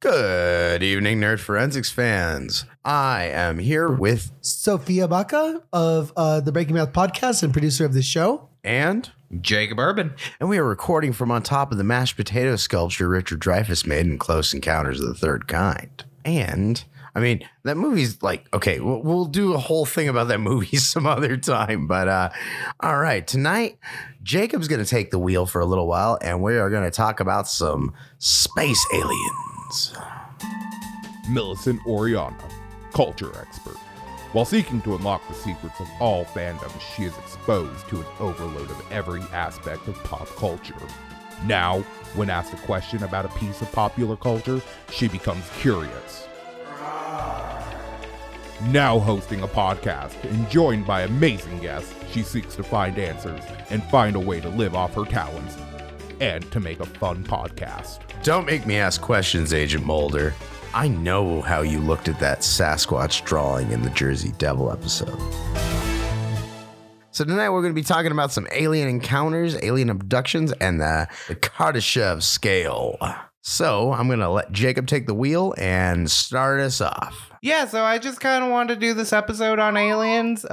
Good evening, Nerd Forensics fans. I am here with Sophia Baca of the Breaking Math podcast and producer of the show. and Jacob Urban. we are recording from on top of the mashed potato sculpture Richard Dreyfuss made in Close Encounters of the Third Kind. And, I mean, that movie's like, okay, we'll do a whole thing about that movie some other time. But, all right, tonight, Jacob's going to take the wheel for a little while, and we are going to talk about some space aliens. Millicent Oriana, culture expert. While seeking to unlock the secrets of all fandoms, she is exposed to an overload of every aspect of pop culture. Now, when asked a question about a piece of popular culture, she becomes curious. Now hosting a podcast and joined by amazing guests, she seeks to find answers and find a way to live off her talents and to make a fun podcast. Don't make me ask questions, Agent Mulder. I know how you looked at that Sasquatch drawing in the Jersey Devil episode. So tonight we're going to be talking about some alien encounters, alien abductions, and the Kardashev scale. So I'm going to let Jacob take the wheel and start us off. Yeah, so I just kind of wanted to do this episode on aliens.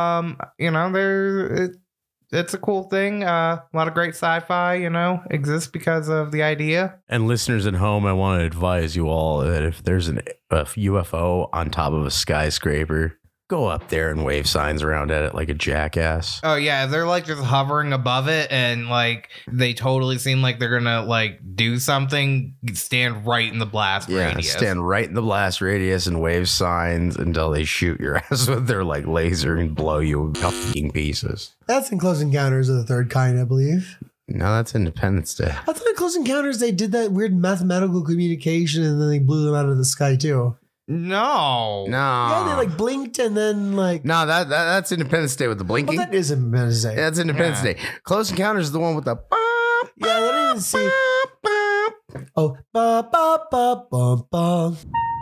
It's a cool thing. A lot of great sci-fi, exists because of the idea. And listeners at home, I want to advise you all that if there's a UFO on top of a skyscraper, go up there and wave signs around at it like a jackass. Oh yeah, they're like just hovering above it, and like they totally seem like they're gonna like do something. Stand right in the blast radius. Stand right in the blast radius and wave signs until they shoot your ass with their like laser and blow you to fucking pieces. That's in Close Encounters of the Third Kind, I believe. No, that's Independence Day. I thought in Close Encounters they did that weird mathematical communication and then they blew them out of the sky too. No. Yeah, they like blinked and then like. No, that's Independence Day with the blinking. Oh, that is Independence Day. That's Independence Day. Close Encounters is the one with the. Yeah, I didn't even see. Oh, ba ba ba ba ba.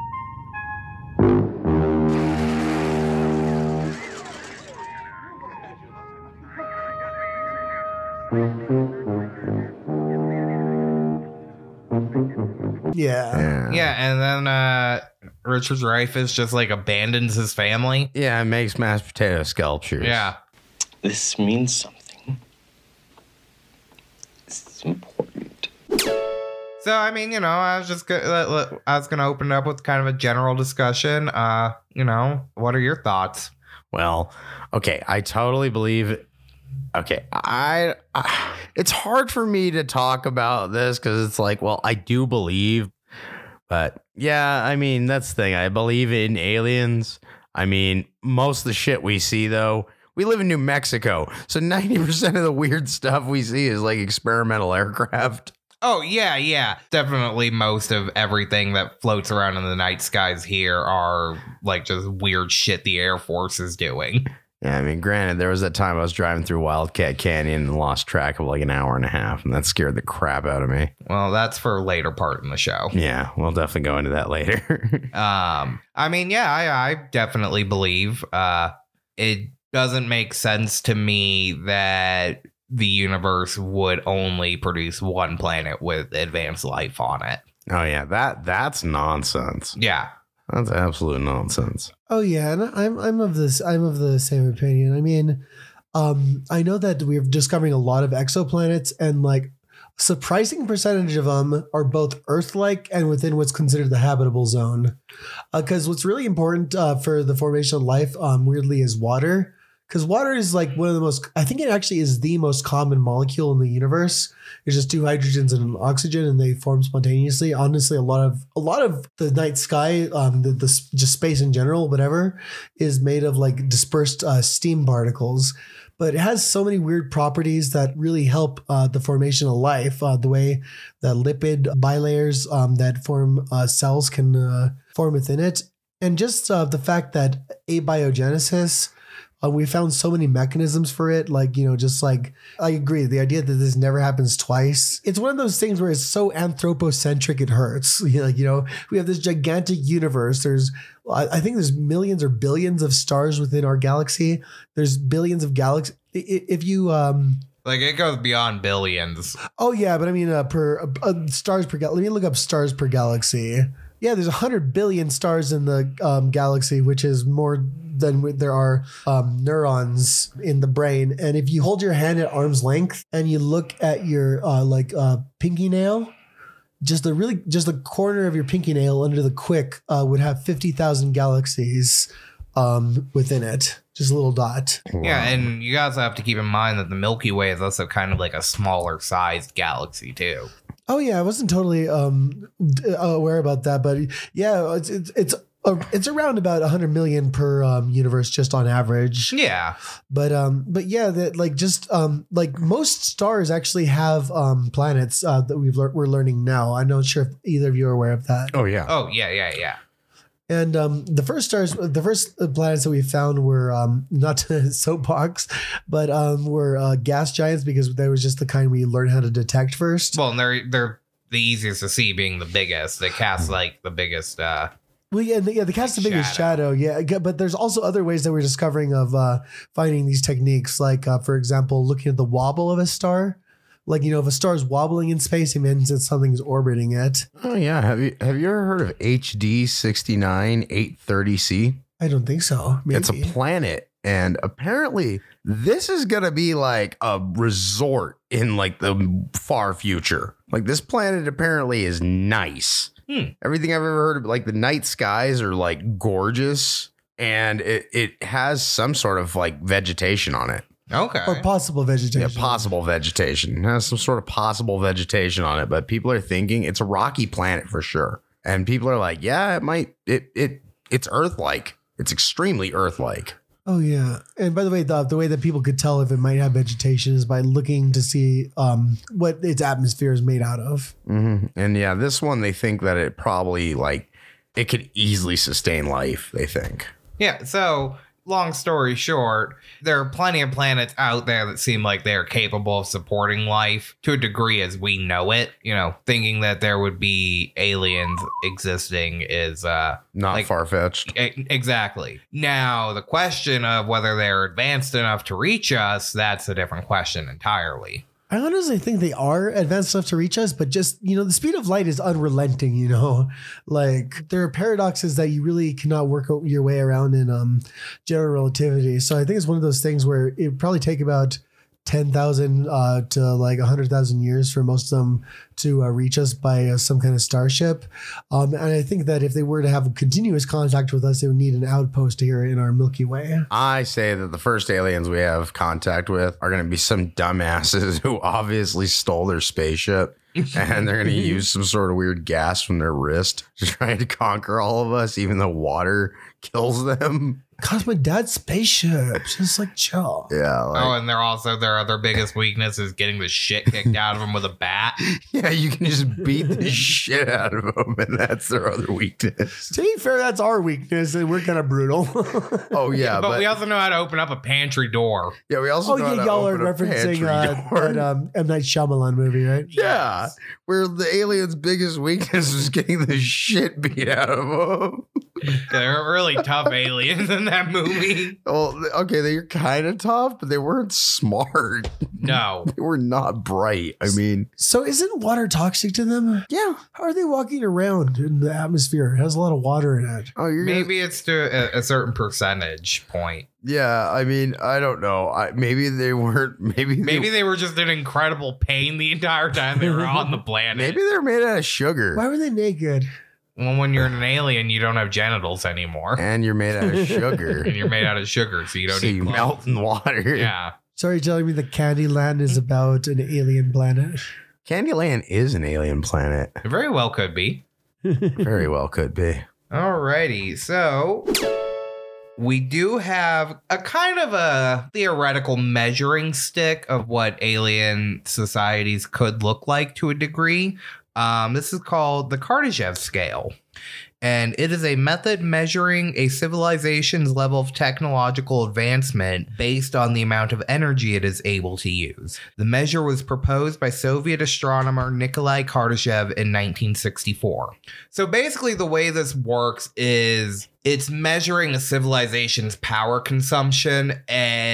Yeah. Yeah, and then Richard Dreyfuss just like abandons his family. Yeah, it makes mashed potato sculptures. Yeah. This means something. It's important. So I mean, I was just gonna open it up with kind of a general discussion. What are your thoughts? Well, okay, I totally believe. Okay, I it's hard for me to talk about this because it's like, well, I do believe, but yeah, I mean, that's the thing. I believe in aliens. I mean, most of the shit we see, though, we live in New Mexico, so 90% of the weird stuff we see is like experimental aircraft. Oh, yeah. Definitely most of everything that floats around in the night skies here are like just weird shit the Air Force is doing. Yeah, I mean, granted, there was that time I was driving through Wildcat Canyon and lost track of like an hour and a half, and that scared the crap out of me. Well, that's for a later part in the show. Yeah, we'll definitely go into that later. I mean, yeah, I definitely believe it doesn't make sense to me that the universe would only produce one planet with advanced life on it. Oh, yeah, that's nonsense. Yeah. That's absolute nonsense. Oh yeah, and I'm of the same opinion. I mean, I know that we're discovering a lot of exoplanets, and like surprising percentage of them are both Earth-like and within what's considered the habitable zone. Because what's really important for the formation of life, weirdly, is water. Because water is like one of the most, I think it actually is the most common molecule in the universe. It's just two hydrogens and an oxygen, and they form spontaneously. Honestly, a lot of the night sky, just space in general, whatever, is made of like dispersed steam particles. But it has so many weird properties that really help the formation of life. The way that lipid bilayers that form cells can form within it, and just the fact that abiogenesis. We found so many mechanisms for it. Like, just like, I agree. The idea that this never happens twice. It's one of those things where it's so anthropocentric, it hurts. We have this gigantic universe. I think there's millions or billions of stars within our galaxy. There's billions of galaxies. If you Like, it goes beyond billions. Oh yeah, but I mean per stars per galaxy. Let me look up stars per galaxy. Yeah, there's 100 billion stars in the galaxy, which is more than there are neurons in the brain. And if you hold your hand at arm's length and you look at your pinky nail, just the corner of your pinky nail under the quick would have 50,000 galaxies within it. Just a little dot. Yeah, and you guys have to keep in mind that the Milky Way is also kind of like a smaller sized galaxy too. Oh yeah, I wasn't totally aware about that, but yeah, it's around about 100 million per universe just on average. Yeah, but yeah, that like just like most stars actually have planets that we're learning now. I'm not sure if either of you are aware of that. Oh yeah. Oh yeah. And the first planets that we found were not to soapbox, but were gas giants because they was just the kind we learned how to detect first. Well, and they're the easiest to see, being the biggest. They cast like the biggest. Well, yeah, they cast the biggest shadow. Yeah, but there's also other ways that we're discovering of finding these techniques. Like, for example, looking at the wobble of a star. Like, you know, if a star is wobbling in space, it means that something's orbiting it. Oh yeah. Have you ever heard of HD 69830C? I don't think so. Maybe. It's a planet, and apparently this is gonna be like a resort in like the far future. Like, this planet apparently is nice. Everything I've ever heard of, like the night skies are like gorgeous, and it has some sort of like vegetation on it. Okay. Or possible vegetation. Yeah, possible vegetation. It has some sort of possible vegetation on it, but people are thinking it's a rocky planet for sure. And people are like, yeah, it might. It's Earth-like. It's extremely Earth-like. Oh yeah. And by the way, the way that people could tell if it might have vegetation is by looking to see what its atmosphere is made out of. Mm-hmm. And yeah, this one, they think that it probably like it could easily sustain life. They think. Yeah. So, long story short, there are plenty of planets out there that seem like they're capable of supporting life to a degree as we know it. You know, thinking that there would be aliens existing is Not like, far-fetched. Exactly. Now, the question of whether they're advanced enough to reach us, that's a different question entirely. I honestly think they are advanced enough to reach us, but just, you know, the speed of light is unrelenting, you know, like there are paradoxes that you really cannot work your way around in general relativity. So I think it's one of those things where it would probably take about 10,000 to like 100,000 years for most of them to reach us by some kind of starship. And I think that if they were to have continuous contact with us, they would need an outpost here in our Milky Way. I say that the first aliens we have contact with are going to be some dumbasses who obviously stole their spaceship. And they're going to use some sort of weird gas from their wrist to try to conquer all of us, even though water kills them. Cause my dad's spaceship, just like chill. Yeah. Like, Oh, and they're also their other biggest weakness is getting the shit kicked out of them with a bat. yeah, you can just beat the shit out of them, and that's their other weakness. To be fair, that's our weakness, and we're kind of brutal. Oh yeah, But we also know how to open up a pantry door. yeah, we also know how to y'all are open a referencing pantry door. that M. Night Shyamalan movie, right? Yeah, where the alien's biggest weakness was getting the shit beat out of them. They're really tough aliens in that movie. Well, okay, they're kind of tough, but they weren't smart. No. They were not bright. I mean, So isn't water toxic to them? yeah. How are they walking around in the atmosphere? It has a lot of water in it. Oh, you're Maybe it's to a certain percentage point. yeah. I mean, I don't know. Maybe they weren't. Maybe they were just in incredible pain the entire time they were on the planet. Maybe they're made out of sugar. Why were they naked? Well, when you're an alien, you don't have genitals anymore. And you're made out of sugar. And you're made out of sugar, so you don't so need you clothes. melt in water. Yeah. Sorry, telling me that Candyland is about an alien planet. Candyland is an alien planet. It very well could be. Very well could be. Alrighty, so we do have a kind of a theoretical measuring stick of what alien societies could look like to a degree. This is called the Kardashev scale. And it is a method measuring a civilization's level of technological advancement based on the amount of energy it is able to use. The measure was proposed by Soviet astronomer Nikolai Kardashev in 1964. So basically the way this works is it's measuring a civilization's power consumption, and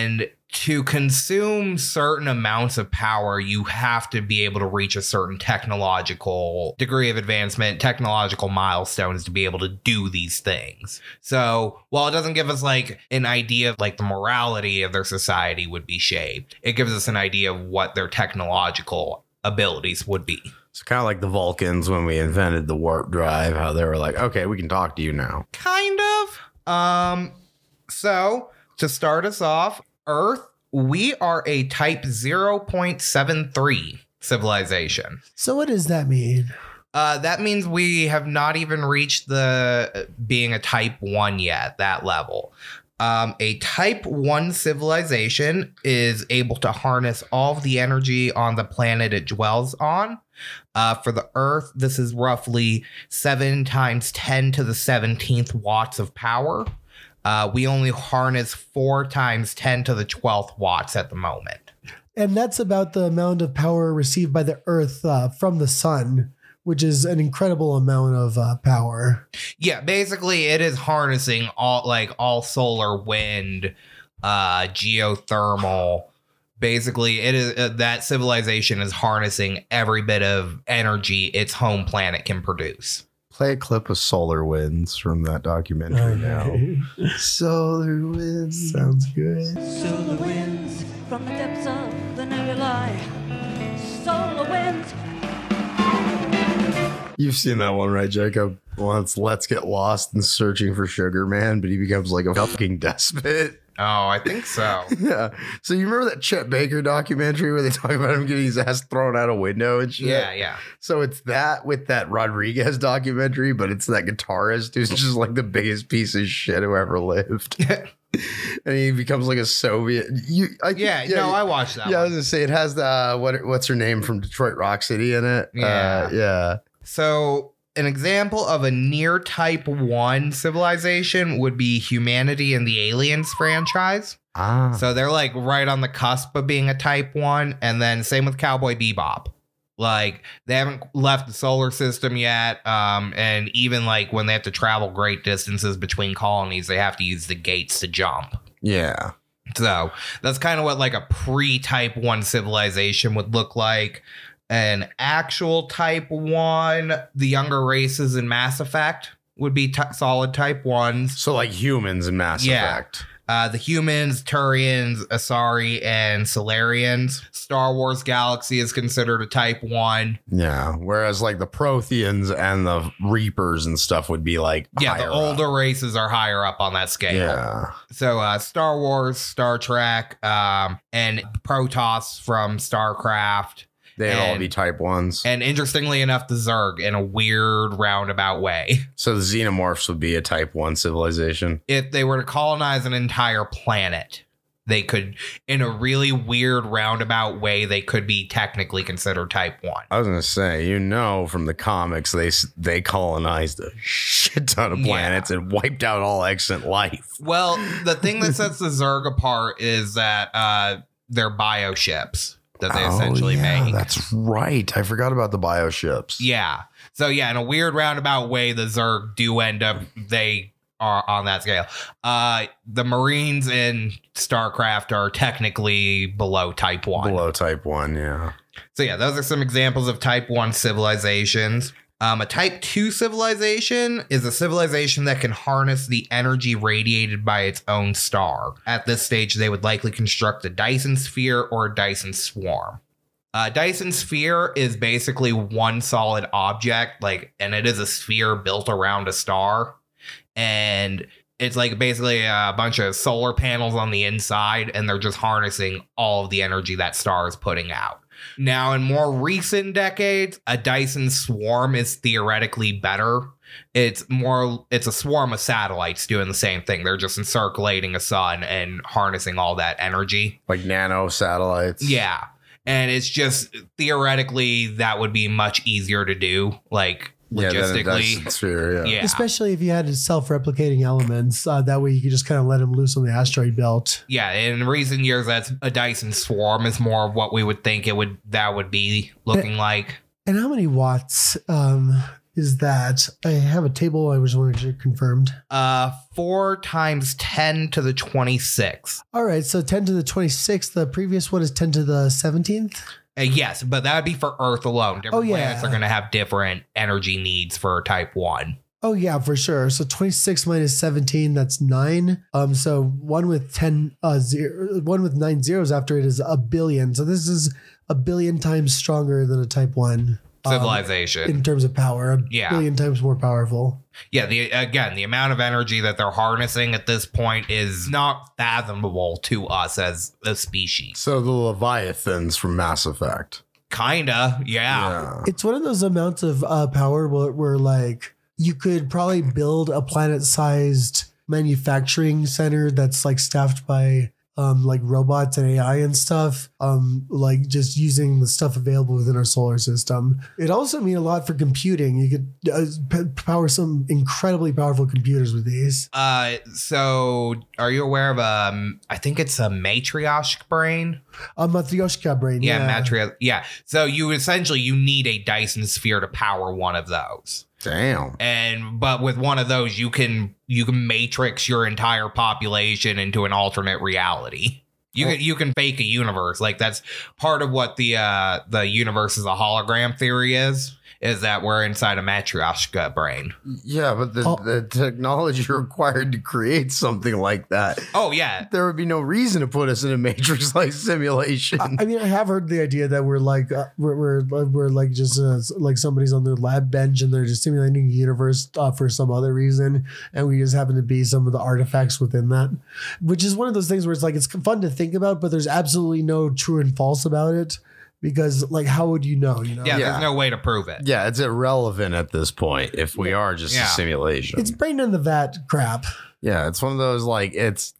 to consume certain amounts of power, you have to be able to reach a certain technological degree of advancement, technological milestones to be able to do these things. So while it doesn't give us like an idea of like the morality of their society would be shaped, it gives us an idea of what their technological abilities would be. It's kind of like the Vulcans when we invented the warp drive, how they were like, okay, we can talk to you now. Kind of. So to start us off, Earth, we are a type 0.73 civilization. So what does that mean? That means we have not even reached the being a type 1 yet, that level. A type 1 civilization is able to harness all of the energy on the planet it dwells on. For the Earth, this is roughly 7 times 10 to the 17th watts of power. We only harness 4 times 10 to the 12th watts at the moment. And that's about the amount of power received by the Earth from the sun, which is an incredible amount of power. Yeah, basically it is harnessing all solar, wind, geothermal. Basically, it is that civilization is harnessing every bit of energy its home planet can produce. Play a clip of Solar Winds from that documentary now. Solar winds sounds good. Solar winds from the depths of the nebulae. Solar winds. You've seen that one, right, Jacob? Once Let's Get Lost in Searching for Sugar Man, but he becomes like a fucking despot. Oh, I think so. Yeah. So you remember that Chet Baker documentary where they talk about him getting his ass thrown out a window and shit? Yeah. So it's that with that Rodriguez documentary, but it's that guitarist who's just like the biggest piece of shit who ever lived. And he becomes like a Soviet. I watched that. Yeah, I one. was gonna say it has the what's her name from Detroit Rock City in it. Yeah. So an example of a near type 1 civilization would be Humanity and the Aliens franchise. So they're like right on the cusp of being a type 1. And then same with Cowboy Bebop. Like they haven't left the solar system yet. And even like when they have to travel great distances between colonies, they have to use the gates to jump. Yeah. So that's kind of what like a pre-type 1 civilization would look like. An actual type 1, the younger races in Mass Effect would be solid type 1s. So like humans in Mass Effect. The humans, Turians, Asari, and Solarians. Star Wars Galaxy is considered a type 1. Yeah. Whereas like the Protheans and the Reapers and stuff would be like The older races are higher up on that scale. Yeah. So Star Wars, Star Trek, and Protoss from StarCraft. They'd all be type 1s. And interestingly enough, the Zerg in a weird roundabout way. So the Xenomorphs would be a type 1 civilization. If they were to colonize an entire planet, they could, in a really weird roundabout way, they could be technically considered type 1. I was going to say, from the comics, they colonized a shit ton of planets and wiped out all extant life. Well, the thing that sets the Zerg apart is that they're bioships that they essentially make. That's right. I forgot about the bioships. Yeah. So in a weird roundabout way, the Zerg do end up, they are on that scale. The Marines in StarCraft are technically below type 1. Below type 1, yeah. So those are some examples of type 1 civilizations. A type 2 civilization is a civilization that can harness the energy radiated by its own star. At this stage, they would likely construct a Dyson sphere or a Dyson swarm. Dyson sphere is basically one solid object, and it is a sphere built around a star. And it's like basically a bunch of solar panels on the inside, and they're just harnessing all of the energy that star is putting out. Now, in more recent decades, a Dyson swarm is theoretically better. It's a swarm of satellites doing the same thing. They're just encirculating a sun and harnessing all that energy. Like nano satellites. Yeah. And it's just theoretically that would be much easier to do, logistically. Sphere, yeah. Especially if you had self-replicating elements. That way you could just kind of let them loose on the asteroid belt. Yeah, in recent years, that's a Dyson swarm is more of what we would think that would be looking like. And how many watts is that? I have a table. I was wanted to confirmed. 4 times 10 to the 26th. All right, so 10 to the 26th. The previous one is 10 to the 17th. Yes, but that would be for Earth alone. Different yeah. planets are going to have different energy needs for type 1. Oh yeah, for sure. So 26 minus 17, that's 9. So one with 9 zeros after it is a billion. So this is a billion times stronger than a type 1 Civilization. in terms of power. A Yeah. billion times more powerful. Yeah, the amount of energy that they're harnessing at this point is not fathomable to us as a species. So the Leviathans from Mass Effect. Kinda, yeah. It's one of those amounts of power where like you could probably build a planet-sized manufacturing center that's like staffed by like robots and AI and stuff, like just using the stuff available within our solar system. It also mean a lot for computing. You could power some incredibly powerful computers with these. So are you aware of I think it's a Matryoshka brain? A Matryoshka brain. Yeah. So you need a Dyson sphere to power one of those. Damn. But with one of those, you can matrix your entire population into an alternate reality. You can fake a universe. Like that's part of what the universe is a hologram theory is that we're inside a Matryoshka brain. Yeah, but the technology required to create something like that. Oh yeah, There would be no reason to put us in a Matrix-like simulation. I mean, I have heard the idea that we're like we're like just like somebody's on their lab bench and they're just simulating a universe for some other reason, and we just happen to be some of the artifacts within that, which is one of those things where it's like it's fun to think about, but there's absolutely no true and false about it. Because, like, how would you know? Yeah, there's no way to prove it. Yeah, it's irrelevant at this point if we are just a simulation. It's brain in the vat crap. Yeah, it's one of those like it's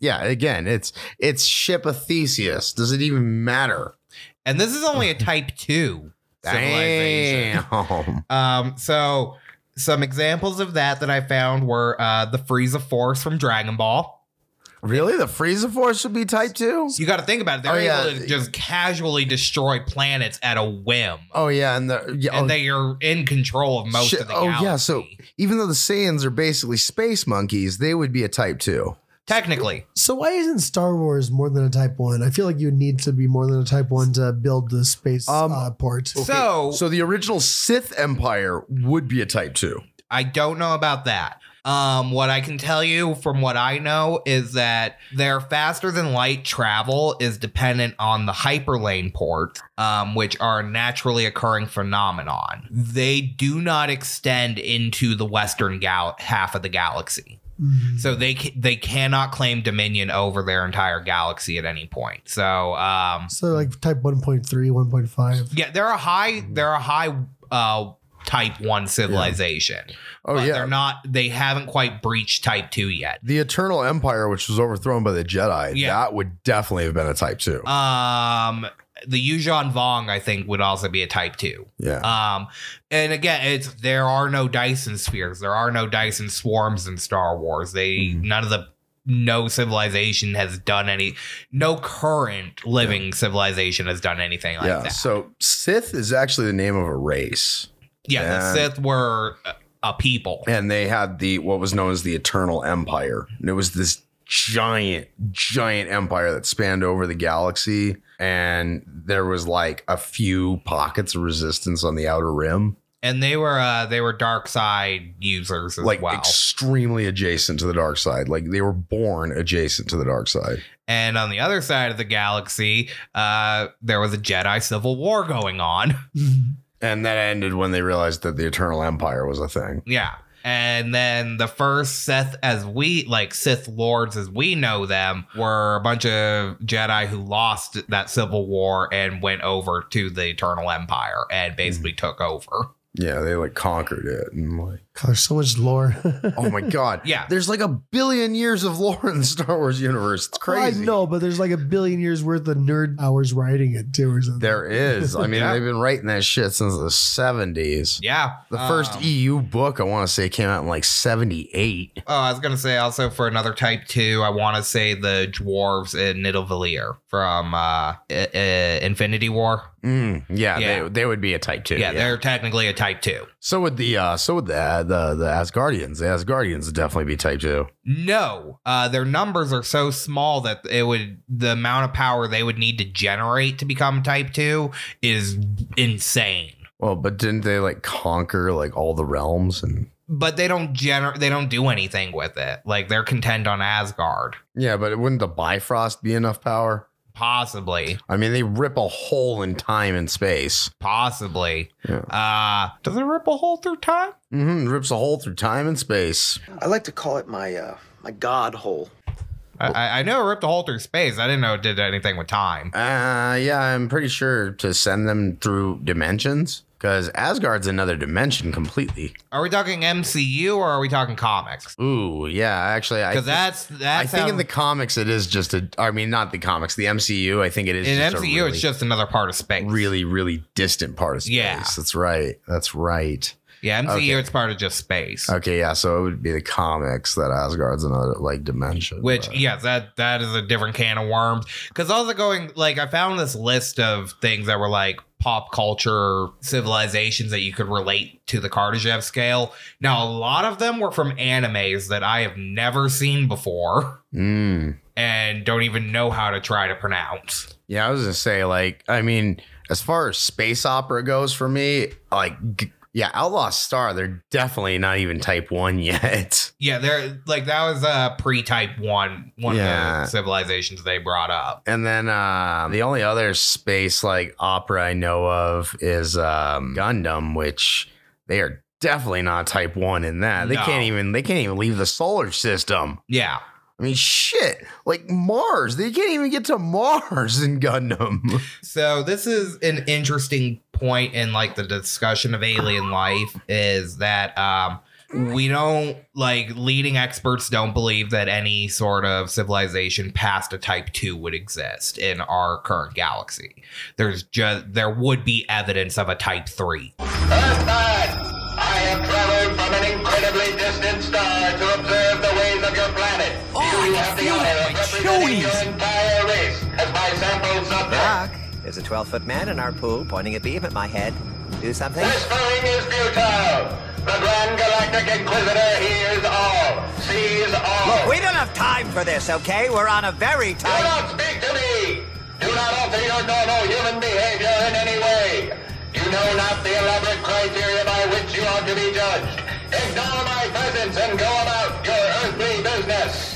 ship of Theseus. Does it even matter? And this is only a type 2 civilization. Damn. So some examples of that I found were the Frieza Force from Dragon Ball. Really? The Frieza Force would be type 2? You got to think about it. They're able to just casually destroy planets at a whim. Oh, yeah. And they are in control of most of the galaxy. Oh, yeah. So even though the Saiyans are basically space monkeys, they would be a type 2. Technically. So why isn't Star Wars more than a type 1? I feel like you would need to be more than a type 1 to build the space port. Okay. So the original Sith Empire would be a type 2. I don't know about that. What I can tell you from what I know is that their faster than light travel is dependent on the hyperlane ports, which are a naturally occurring phenomenon. They do not extend into the western half of the galaxy. Mm-hmm. So they cannot claim dominion over their entire galaxy at any point. So like type 1.3, 1.5. yeah, they're a high type 1 civilization. Yeah. Oh, but yeah. They haven't quite breached type 2 yet. The Eternal Empire, which was overthrown by the Jedi, that would definitely have been a type 2. The Yuuzhan Vong, I think, would also be a type 2. Yeah. And again, there are no Dyson spheres. There are no Dyson swarms in Star Wars. No civilization has done no current living civilization has done anything like that. So Sith is actually the name of a race. Yeah, the Sith were a people. And they had what was known as the Eternal Empire. And it was this giant empire that spanned over the galaxy. And there was like a few pockets of resistance on the outer rim. And they were dark side users as well. Extremely adjacent to the dark side. Like they were born adjacent to the dark side. And on the other side of the galaxy, there was a Jedi civil war going on. And that ended when they realized that the Eternal Empire was a thing. Yeah. And then the first Sith lords as we know them were a bunch of Jedi who lost that civil war and went over to the Eternal Empire and basically took over. Yeah, they conquered it and gosh, so much lore. Oh my god. Yeah. There's like 1 billion years of lore in the Star Wars universe. It's crazy. I know, but there's like 1 billion years worth of nerd hours writing it too or something. There is. I mean, they've been writing that shit since the 70s. Yeah. The first EU book, I want to say, came out in 78. Oh, I was going to say also for another type 2, I want to say the dwarves in Nidavellir from Infinity War. Yeah. They would be a type 2. Yeah, they're technically a type 2. So would the Asgardians. The Asgardians would definitely be type 2. No, their numbers are so small that the amount of power they would need to generate to become type 2 is insane. Well, but didn't they like conquer like all the realms and? But they don't do anything with it. Like they're content on Asgard. Yeah, but wouldn't the Bifrost be enough power? Possibly. I mean, they rip a hole in time and space. Possibly. Yeah. Does it rip a hole through time? Mm-hmm. Rips a hole through time and space. I like to call it my god hole. I know it ripped a hole through space. I didn't know it did anything with time. Yeah, I'm pretty sure to send them through dimensions. Because Asgard's another dimension completely. Are we talking MCU or are we talking comics? Ooh, yeah, actually, because that's I think in the comics it is just not the comics, the MCU. I think it is. In MCU, it's just another part of space. Really, really distant part of space. Yeah, that's right. That's right. Yeah, MCU, it's part of just space. Okay, yeah, so it would be the comics that Asgard's another like dimension. Which, yes, that is a different can of worms. Because also I found this list of things that were like pop culture civilizations that you could relate to the Kardashev scale. Now, a lot of them were from animes that I have never seen before and don't even know how to try to pronounce. Yeah, I was gonna say, as far as space opera goes for me, Outlaw Star, they're definitely not even type 1 yet. Yeah, they're that was pre-type 1, one of the civilizations they brought up. And then the only other space opera I know of is Gundam, which they are definitely not type 1 in that. They can't even leave the solar system. Yeah. I mean, shit, Mars. They can't even get to Mars in Gundam. So this is an interesting point in the discussion of alien life is that we don't leading experts don't believe that any sort of civilization past a type 2 would exist in our current galaxy. There would be evidence of a type 3. Earthman, I have traveled from an incredibly distant star to observe the ways of your planet. You have the honor of representing your entire race as my sample subject. Doc, there's a 12-foot man in our pool pointing a beam at my head. Do something? Whispering is futile. The Grand Galactic Inquisitor hears all, sees all. Look, we don't have time for this, okay? We're on a very tight... Do not speak to me! Do not alter your normal human behavior in any way. You know not the elaborate criteria by which you are to be judged. Ignore my presence and go about your earthly business.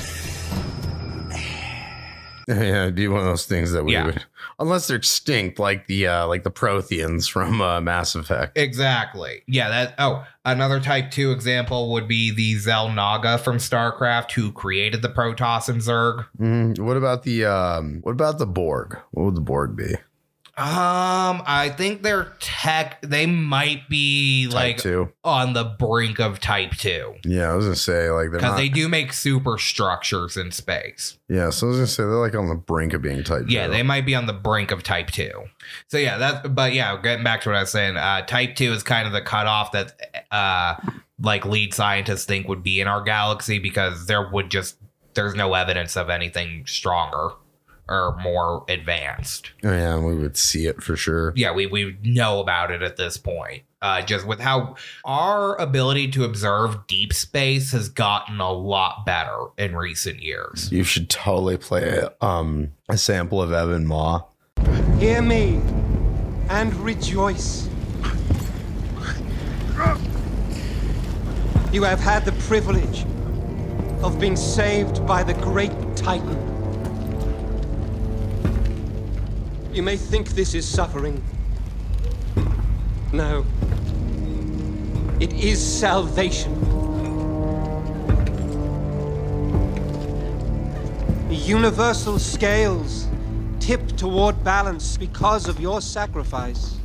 Yeah, it'd be one of those things that we would, unless they're extinct, like the Protheans from Mass Effect. Exactly. Yeah. Another Type 2 example would be the Xel'Naga from StarCraft, who created the Protoss and Zerg. What about the Borg? What would the Borg be? I think they might be type 2. On the brink of type 2. Yeah, I was gonna say because they do make superstructures in space. Yeah, so I was gonna say they're on the brink of being type 2. Yeah, they might be on the brink of type 2. So getting back to what I was saying, type 2 is kind of the cutoff that lead scientists think would be in our galaxy because there's no evidence of anything stronger or more advanced. Oh, yeah, we would see it for sure. Yeah, we would know about it at this point. Just with how our ability to observe deep space has gotten a lot better in recent years. You should totally play a sample of Evan Ma. Hear me and rejoice. You have had the privilege of being saved by the great Titan. You may think this is suffering. No. It is salvation. The universal scales tip toward balance because of your sacrifice.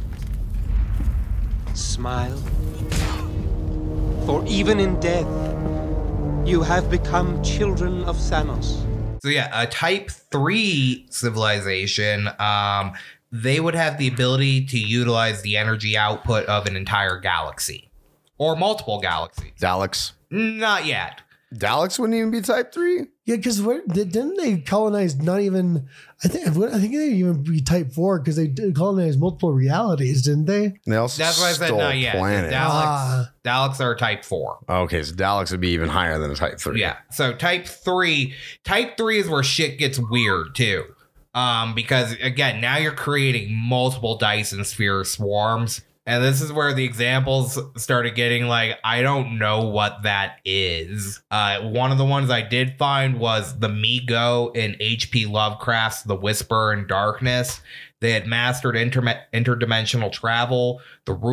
Smile. For even in death, you have become children of Thanos. So yeah, a type 3 civilization, they would have the ability to utilize the energy output of an entire galaxy or multiple galaxies. Daleks? Not yet. Daleks wouldn't even be type 3? Yeah, because didn't they colonize not even? I think they even be type 4 because they did colonize multiple realities, didn't they? They also That's why I said stole no. Yeah, planets. Daleks are type 4. Okay, so Daleks would be even higher than a type 3. Yeah. So type 3 is where shit gets weird too. Because again, now you're creating multiple Dyson sphere swarms. And this is where the examples started getting like, I don't know what that is. One of the ones I did find was the Mi-Go in H.P. Lovecraft's The Whisper in Darkness. They had mastered interdimensional travel,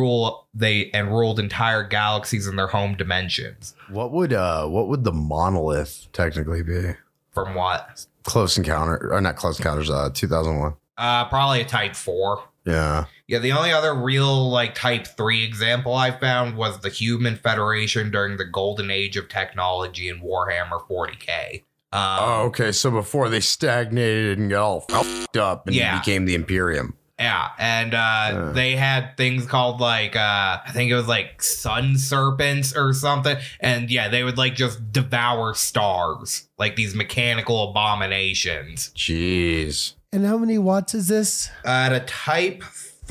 ruled entire galaxies in their home dimensions. What would the monolith technically be? From what? Close Encounter, or not Close Encounters, 2001. Probably a type 4. Yeah. Yeah, the only other real like type 3 example I found was the Human Federation during the golden age of technology in Warhammer 40K. Okay, so before they stagnated and got all fucked up and became the Imperium. Yeah, and they had things called like, I think it was like sun serpents or something. And yeah, they would like just devour stars, like these mechanical abominations. Jeez. And how many watts is this? At a type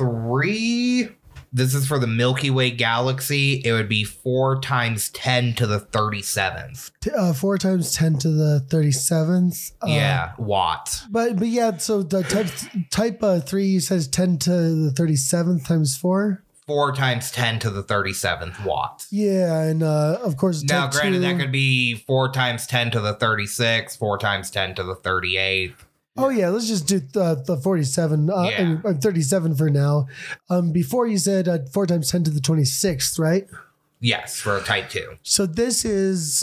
3, this is for the Milky Way galaxy. It would be 4 times 10 to the 37th. 4 times 10 to the 37th. Yeah, watts. But yeah, so the type 3 says 10 to the 37th times 4. 4 times 10 to the 37th watts. Yeah, and of course, now granted, that could be 4 times 10 to the 36, 4 times 10 to the 38th. Oh yeah, let's just do the 47, 37 for now. Before you said 4 times 10 to the 26th, right? Yes, for a type 2. So this is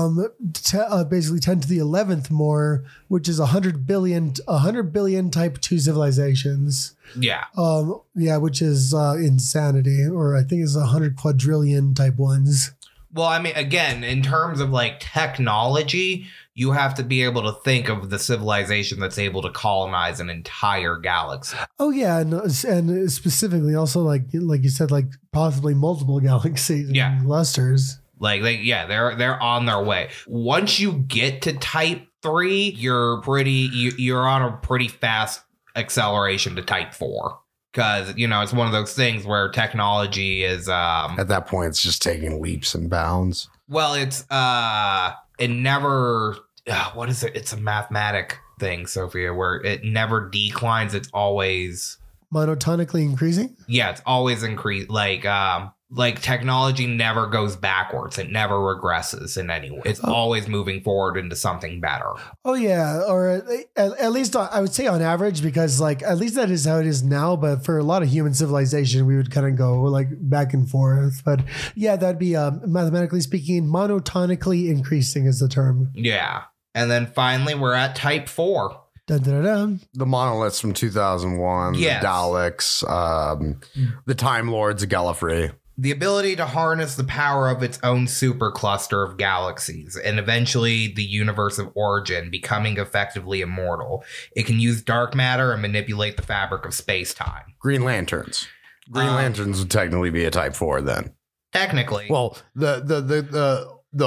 basically 10 to the 11th more, which is 100 billion type 2 civilizations. Yeah. Which is insanity, or I think it's 100 quadrillion type 1s. Well, I mean, again, in terms of like technology, you have to be able to think of the civilization that's able to colonize an entire galaxy. Oh yeah, and specifically also like you said, like possibly multiple galaxies, and clusters. Like they're on their way. Once you get to type 3, you're on a pretty fast acceleration to type 4. Because, it's one of those things where technology is... at that point, it's just taking leaps and bounds. Well, it's... it never... what is it? It's a mathematic thing, Sophia, where it never declines. It's always... monotonically increasing? Yeah, it's always increased. Like technology never goes backwards. It never regresses in any way. It's always moving forward into something better. Oh yeah, or at least I would say on average, because like at least that is how it is now. But for a lot of human civilization, we would kind of go like back and forth. But yeah, that'd be mathematically speaking, monotonically increasing is the term. Yeah, and then finally we're at type 4. Dun, dun, dun, dun. The monoliths from 2001, yes. The Daleks, the Time Lords of Gallifrey. The ability to harness the power of its own supercluster of galaxies and eventually the universe of origin, becoming effectively immortal. It can use dark matter and manipulate the fabric of space-time. Green Lanterns. Green Lanterns would technically be a type 4 then. Technically. Well, the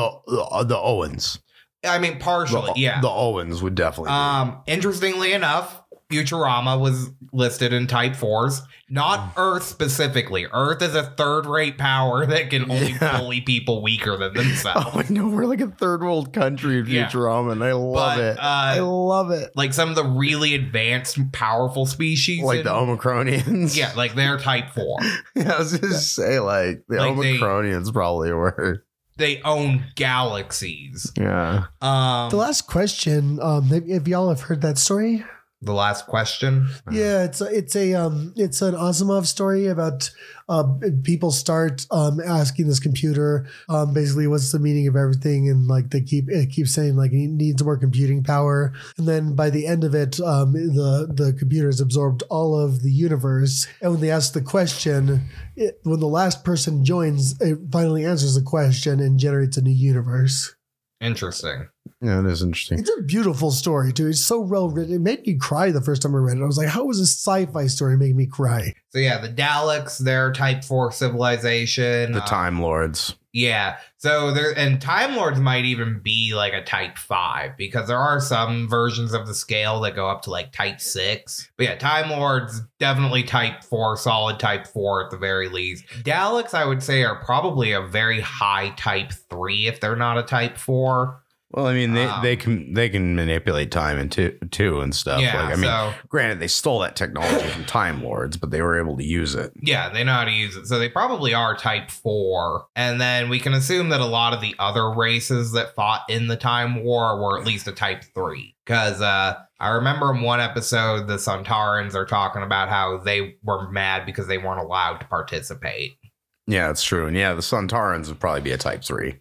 Owens. I mean, partially, yeah. The Owens would definitely be. Interestingly enough, Futurama was listed in type 4s. Not Earth specifically. Earth is a third-rate power that can only bully people weaker than themselves. Oh, I know. We're like a third world country in Futurama, and I love it. I love it. Like some of the really advanced, powerful species. Like the Omicronians. Yeah, like they're type 4. Yeah, I was going to say, like, the Omicronians probably were. They own galaxies. Yeah. The last question, if y'all have heard that story. The last question. Yeah, it's an Asimov story about people start asking this computer basically what's the meaning of everything, and like it keeps saying like it needs more computing power, and then by the end of it, the computer has absorbed all of the universe, and when they ask the question, when the last person joins, it finally answers the question and generates a new universe. Interesting. Yeah, it is interesting. It's a beautiful story too. It's so well written. It made me cry the first time I read it. I was like, how was a sci-fi story make me cry? So yeah, the Daleks, they're type 4 civilization. The Time Lords. Yeah. So and Time Lords might even be like a type 5 because there are some versions of the scale that go up to like type 6. But yeah, Time Lords definitely type 4, solid type 4 at the very least. Daleks, I would say, are probably a very high type 3 if they're not a type 4. Well, I mean, they can manipulate time and too and stuff. Yeah, like, I mean, granted, they stole that technology from Time Lords, but they were able to use it. Yeah, they know how to use it. So they probably are type 4. And then we can assume that a lot of the other races that fought in the Time War were at least a type 3. Because I remember in one episode, the Sontarans are talking about how they were mad because they weren't allowed to participate. Yeah, it's true. And yeah, the Sontarans would probably be a type 3.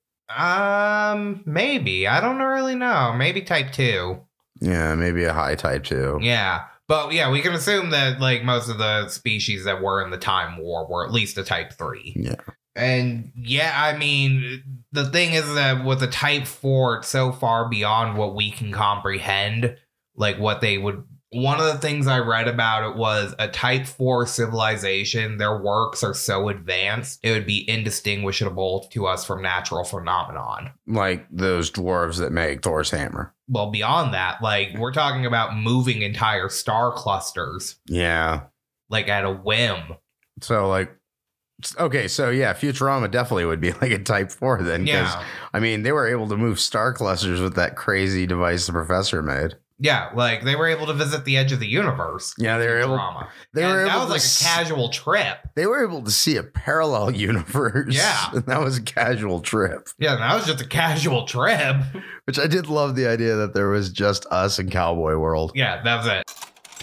Maybe. I don't really know. Maybe type 2. Yeah, maybe a high type 2. Yeah. But yeah, we can assume that like most of the species that were in the Time War were at least a type 3. Yeah. And yeah, I mean, the thing is that with a type 4, it's so far beyond what we can comprehend. Like what they would. One of the things I read about it was a type 4 civilization. Their works are so advanced, it would be indistinguishable to us from natural phenomenon. Like those dwarves that make Thor's hammer. Well, beyond that, like we're talking about moving entire star clusters. Yeah. Like at a whim. So like, okay, so yeah, Futurama definitely would be like a type 4 then. Because, Yeah. I mean, they were able to move star clusters with that crazy device the professor made. Yeah, like they were able to visit the edge of the universe. Yeah, they were able. That was like a casual trip. They were able to see a parallel universe. Yeah, and that was a casual trip. Yeah, that was just a casual trip. Which I did love the idea that there was just us in Cowboy World. Yeah, that was it.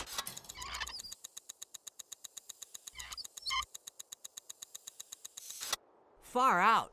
Far out.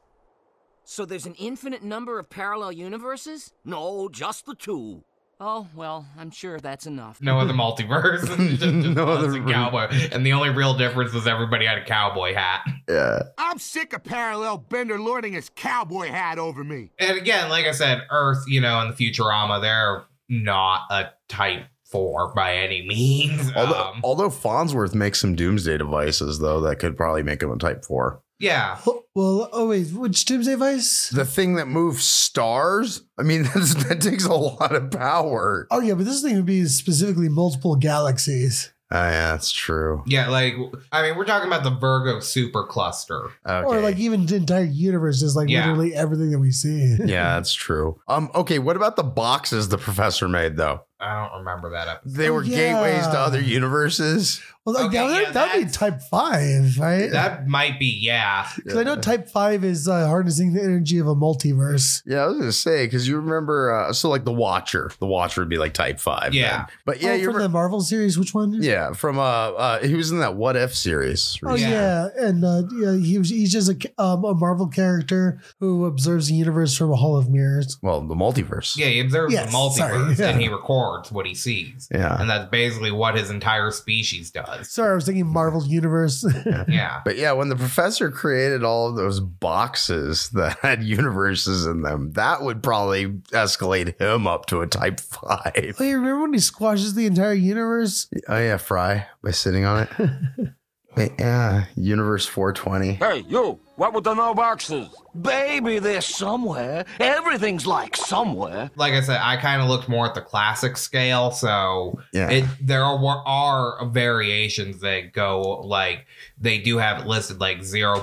So there's an infinite number of parallel universes? No, just the 2. Oh, well, I'm sure that's enough. No other multiverse. just No other cowboy. And the only real difference was everybody had a cowboy hat. Yeah. I'm sick of Parallel Bender lording his cowboy hat over me. And again, like I said, Earth, in the Futurama, they're not a type 4 by any means. Although Farnsworth makes some doomsday devices, though, that could probably make him a type 4. Yeah. Well, wait, which doomsday device? The thing that moves stars? I mean, that takes a lot of power. Oh, yeah, but this thing would be specifically multiple galaxies. Oh, yeah, that's true. Yeah, like, I mean, we're talking about the Virgo supercluster. Okay. Or like even the entire universe is like literally everything that we see. Yeah, that's true. Okay, what about the boxes the professor made, though? I don't remember that episode. They were gateways to other universes. Well, like, that would be type 5, right? That might be, yeah. Because I know type 5 is harnessing the energy of a multiverse. Yeah, I was gonna say, because you remember, so like the Watcher would be like type 5. Yeah, then. But yeah, from the Marvel series, which one? Yeah, from he was in that What If series. Oh yeah, and he's just a Marvel character who observes the universe from a hall of mirrors. Well, the multiverse. Yeah, he observes the multiverse yeah. and he records what he sees. Yeah, and that's basically what his entire species does. Sorry, I was thinking Marvel universe. Yeah, but yeah, when the professor created all of those boxes that had universes in them, that would probably escalate him up to a type 5. Oh, you remember when he squashes the entire universe? Oh yeah, Fry by sitting on it. Wait, yeah, Universe 420. Hey, you, what with the no boxes? Baby, they're somewhere. Everything's like somewhere. Like I said, I kind of looked more at the classic scale, so yeah. There are variations that go, like, they do have it listed like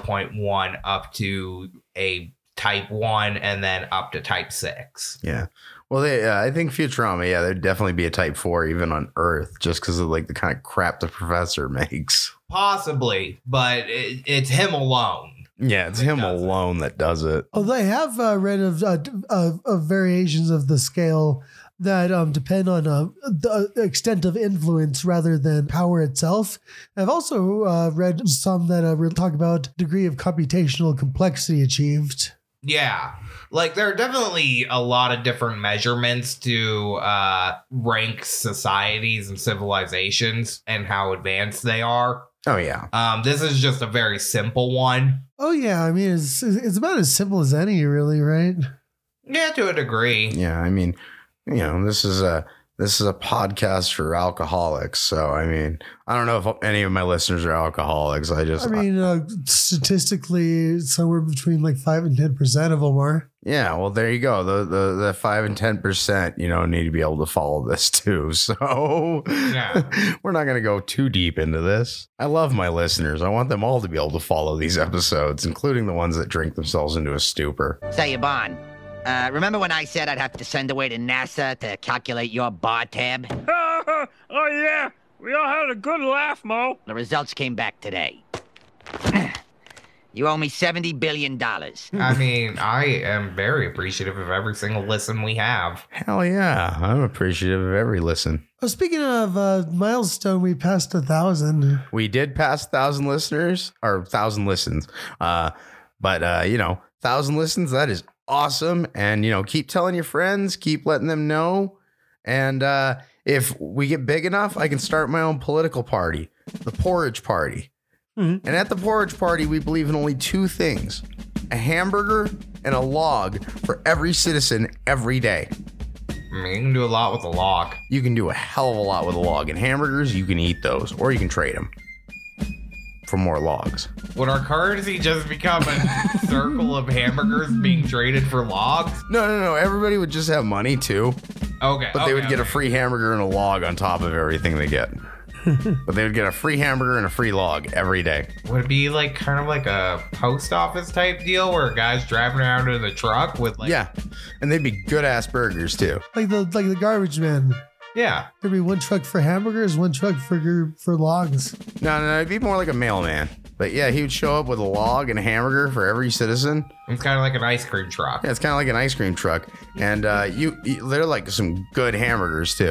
0.1 up to a type 1 and then up to type 6. Yeah. Well, I think Futurama, there'd definitely be a type 4 even on Earth just because of like the kind of crap the professor makes. Possibly, but it's him alone. Yeah, it's him alone that does it. Oh, I have read of variations of the scale that depend on the extent of influence rather than power itself. I've also read some that talk about degree of computational complexity achieved. Yeah, like there are definitely a lot of different measurements to rank societies and civilizations and how advanced they are. Oh, yeah. This is just a very simple one. Oh, yeah. I mean, it's about as simple as any, really, right? Yeah, to a degree. Yeah, I mean, this is This is a podcast for alcoholics. So, I mean, I don't know if any of my listeners are alcoholics. Statistically, somewhere between like 5 and 10% of them are. Yeah, well, there you go. The 5 and 10%, need to be able to follow this too. So we're not going to go too deep into this. I love my listeners. I want them all to be able to follow these episodes, including the ones that drink themselves into a stupor. Say, Yvonne, remember when I said I'd have to send away to NASA to calculate your bar tab? Oh, yeah. We all had a good laugh, Mo. The results came back today. You owe me $70 billion. I mean, I am very appreciative of every single listen we have. Hell yeah. I'm appreciative of every listen. Oh, speaking of milestone, we passed 1,000. We did pass 1,000 listeners, or 1,000 listens. But 1,000 listens, that is awesome. And, keep telling your friends, keep letting them know. And if we get big enough, I can start my own political party, the Porridge Party. And at the Porridge Party, we believe in only two things: a hamburger and a log for every citizen every day. I mean, you can do a lot with a log. You can do a hell of a lot with a log. And hamburgers, you can eat those, or you can trade them for more logs. Would our currency just become a circle of hamburgers being traded for logs? No. Everybody would just have money too. Okay. But they would get a free hamburger and a log on top of everything they get. But they would get a free hamburger and a free log every day. Would it be like kind of like a post office type deal where a guy's driving around in the truck with like... Yeah, and they'd be good ass burgers too. Like the garbage man. Yeah. There'd be one truck for hamburgers, one truck for logs. No, it'd be more like a mailman. But yeah, he would show up with a log and a hamburger for every citizen. It's kind of like an ice cream truck. Yeah, it's kind of like an ice cream truck. And they're like some good hamburgers too.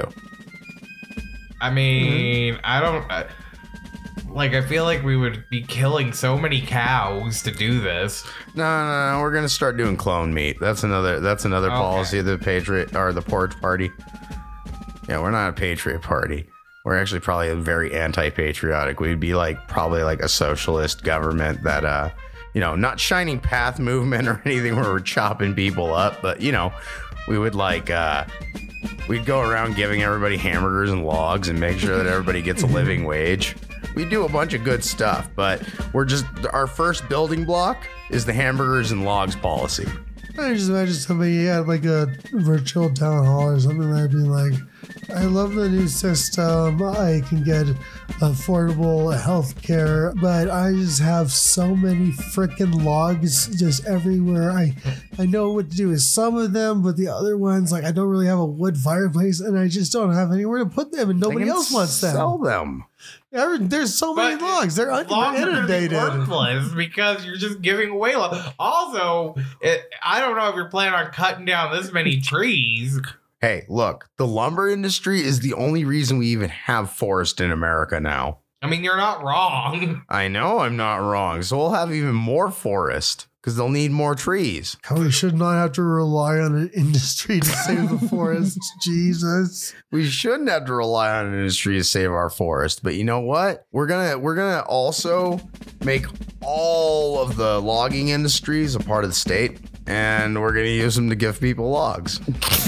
I mean, I feel like we would be killing so many cows to do this. No, we're gonna start doing clone meat. That's another policy of the Patriot or the Porridge Party. Yeah, we're not a Patriot Party. We're actually probably very anti-patriotic. We'd be probably like a socialist government that not Shining Path movement or anything where we're chopping people up, but we would we'd go around giving everybody hamburgers and logs and make sure that everybody gets a living wage. We do a bunch of good stuff, but our first building block is the hamburgers and logs policy. I just imagine somebody had like a virtual town hall or something that'd be like, I love the new system. I can get affordable health care, but I just have so many freaking logs just everywhere. I know what to do with some of them, but the other ones, I don't really have a wood fireplace and I just don't have anywhere to put them and nobody else wants them. Sell them. There's so many logs. They're inundated. Worthless because you're just giving away logs. Also, I don't know if you're planning on cutting down this many trees. Hey, look, the lumber industry is the only reason we even have forest in America now. I mean, you're not wrong. I know I'm not wrong. So we'll have even more forest because they'll need more trees. We should not have to rely on an industry to save the forest. Jesus. We shouldn't have to rely on an industry to save our forest. But you know what? We're gonna also make all of the logging industries a part of the state. And we're going to use them to give people logs.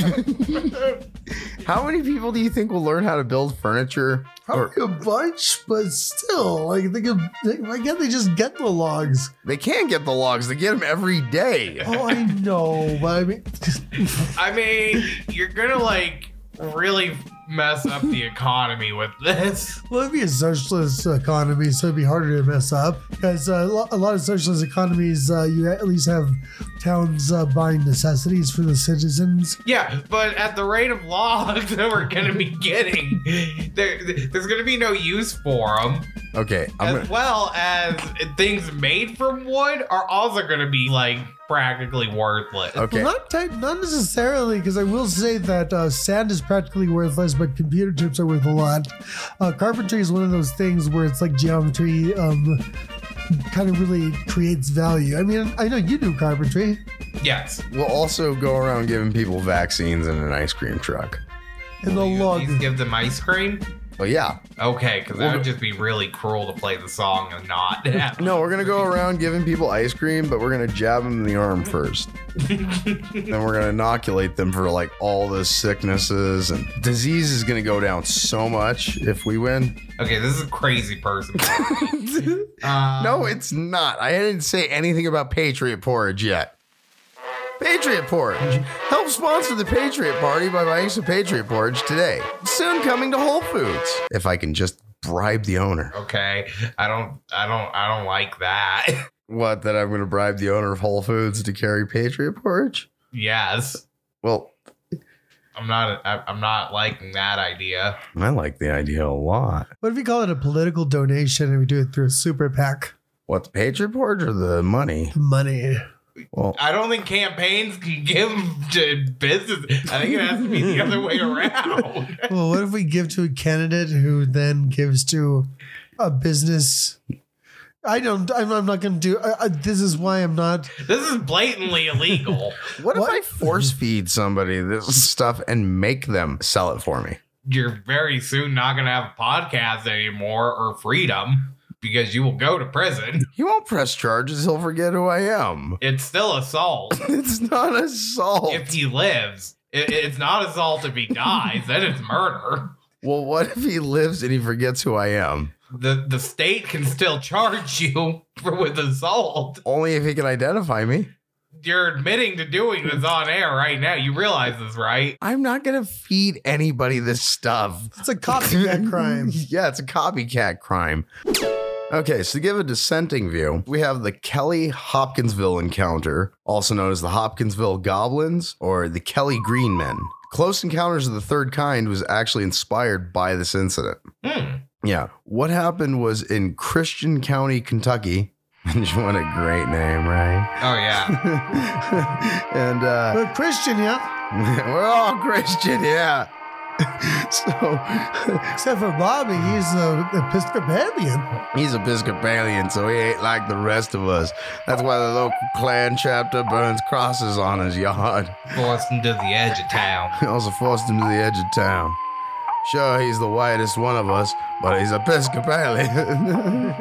How many people do you think will learn how to build furniture? Probably a bunch, but still, why can't they just get the logs? They can't get the logs. They get them every day. Oh, I know, but I mean, you're going to really mess up the economy with this. Well, it'd be a socialist economy, so it'd be harder to mess up because a lot of socialist economies, you at least have towns buying necessities for the citizens. Yeah, but at the rate of logs that we're going to be getting, there's going to be no use for them. Okay. Well as things made from wood are also going to be practically worthless. Okay. Well, not necessarily, because I will say that sand is practically worthless, but computer chips are worth a lot. Carpentry is one of those things where it's like geometry kind of really creates value. I mean, I know you do carpentry. Yes. We'll also go around giving people vaccines in an ice cream truck. And the log. Give them ice cream? Oh, yeah. Okay, because that would just be really cruel to play the song and not have. No, we're going to go around giving people ice cream, but we're going to jab them in the arm first. Then we're going to inoculate them for like all the sicknesses, and disease is going to go down so much if we win. Okay, this is a crazy person. No, it's not. I didn't say anything about Patriot Porridge yet. Patriot Porridge. Help sponsor the Patriot Party by buying some Patriot Porridge today. Soon coming to Whole Foods. If I can just bribe the owner. Okay, I don't like that. What, that I'm going to bribe the owner of Whole Foods to carry Patriot Porridge? Yes. Well, I'm not liking that idea. I like the idea a lot. What if we call it a political donation and we do it through a super PAC? What, the Patriot Porridge or the money? Money. Well, I don't think campaigns can give to business. I think it has to be the other way around. Well, what if we give to a candidate who then gives to a business? I'm not going to do. This is why I'm not. This is blatantly illegal. What if I force feed somebody this stuff and make them sell it for me? You're very soon not going to have a podcast anymore or freedom because you will go to prison. He won't press charges. He'll forget who I am. It's still assault. It's not assault. If he lives, it's not assault if he dies. Then it's murder. Well, what if he lives and he forgets who I am? The state can still charge you with assault. Only if he can identify me. You're admitting to doing this on air right now. You realize this, right? I'm not going to feed anybody this stuff. It's a copycat crime. Yeah, it's a copycat crime. Okay, so to give a dissenting view, we have the Kelly Hopkinsville encounter, also known as the Hopkinsville Goblins or the Kelly Green Men. Close Encounters of the Third Kind was actually inspired by this incident. Yeah. What happened was in Christian County, Kentucky. What a great name, right? Oh, yeah. And we're Christian, yeah. We're all Christian, yeah. So, except for Bobby, he's Episcopalian. He's Episcopalian, so he ain't like the rest of us. That's why the local Klan chapter burns crosses on his yard. Forced him to the edge of town. He also forced him to the edge of town. Sure, he's the whitest one of us, but he's Episcopalian.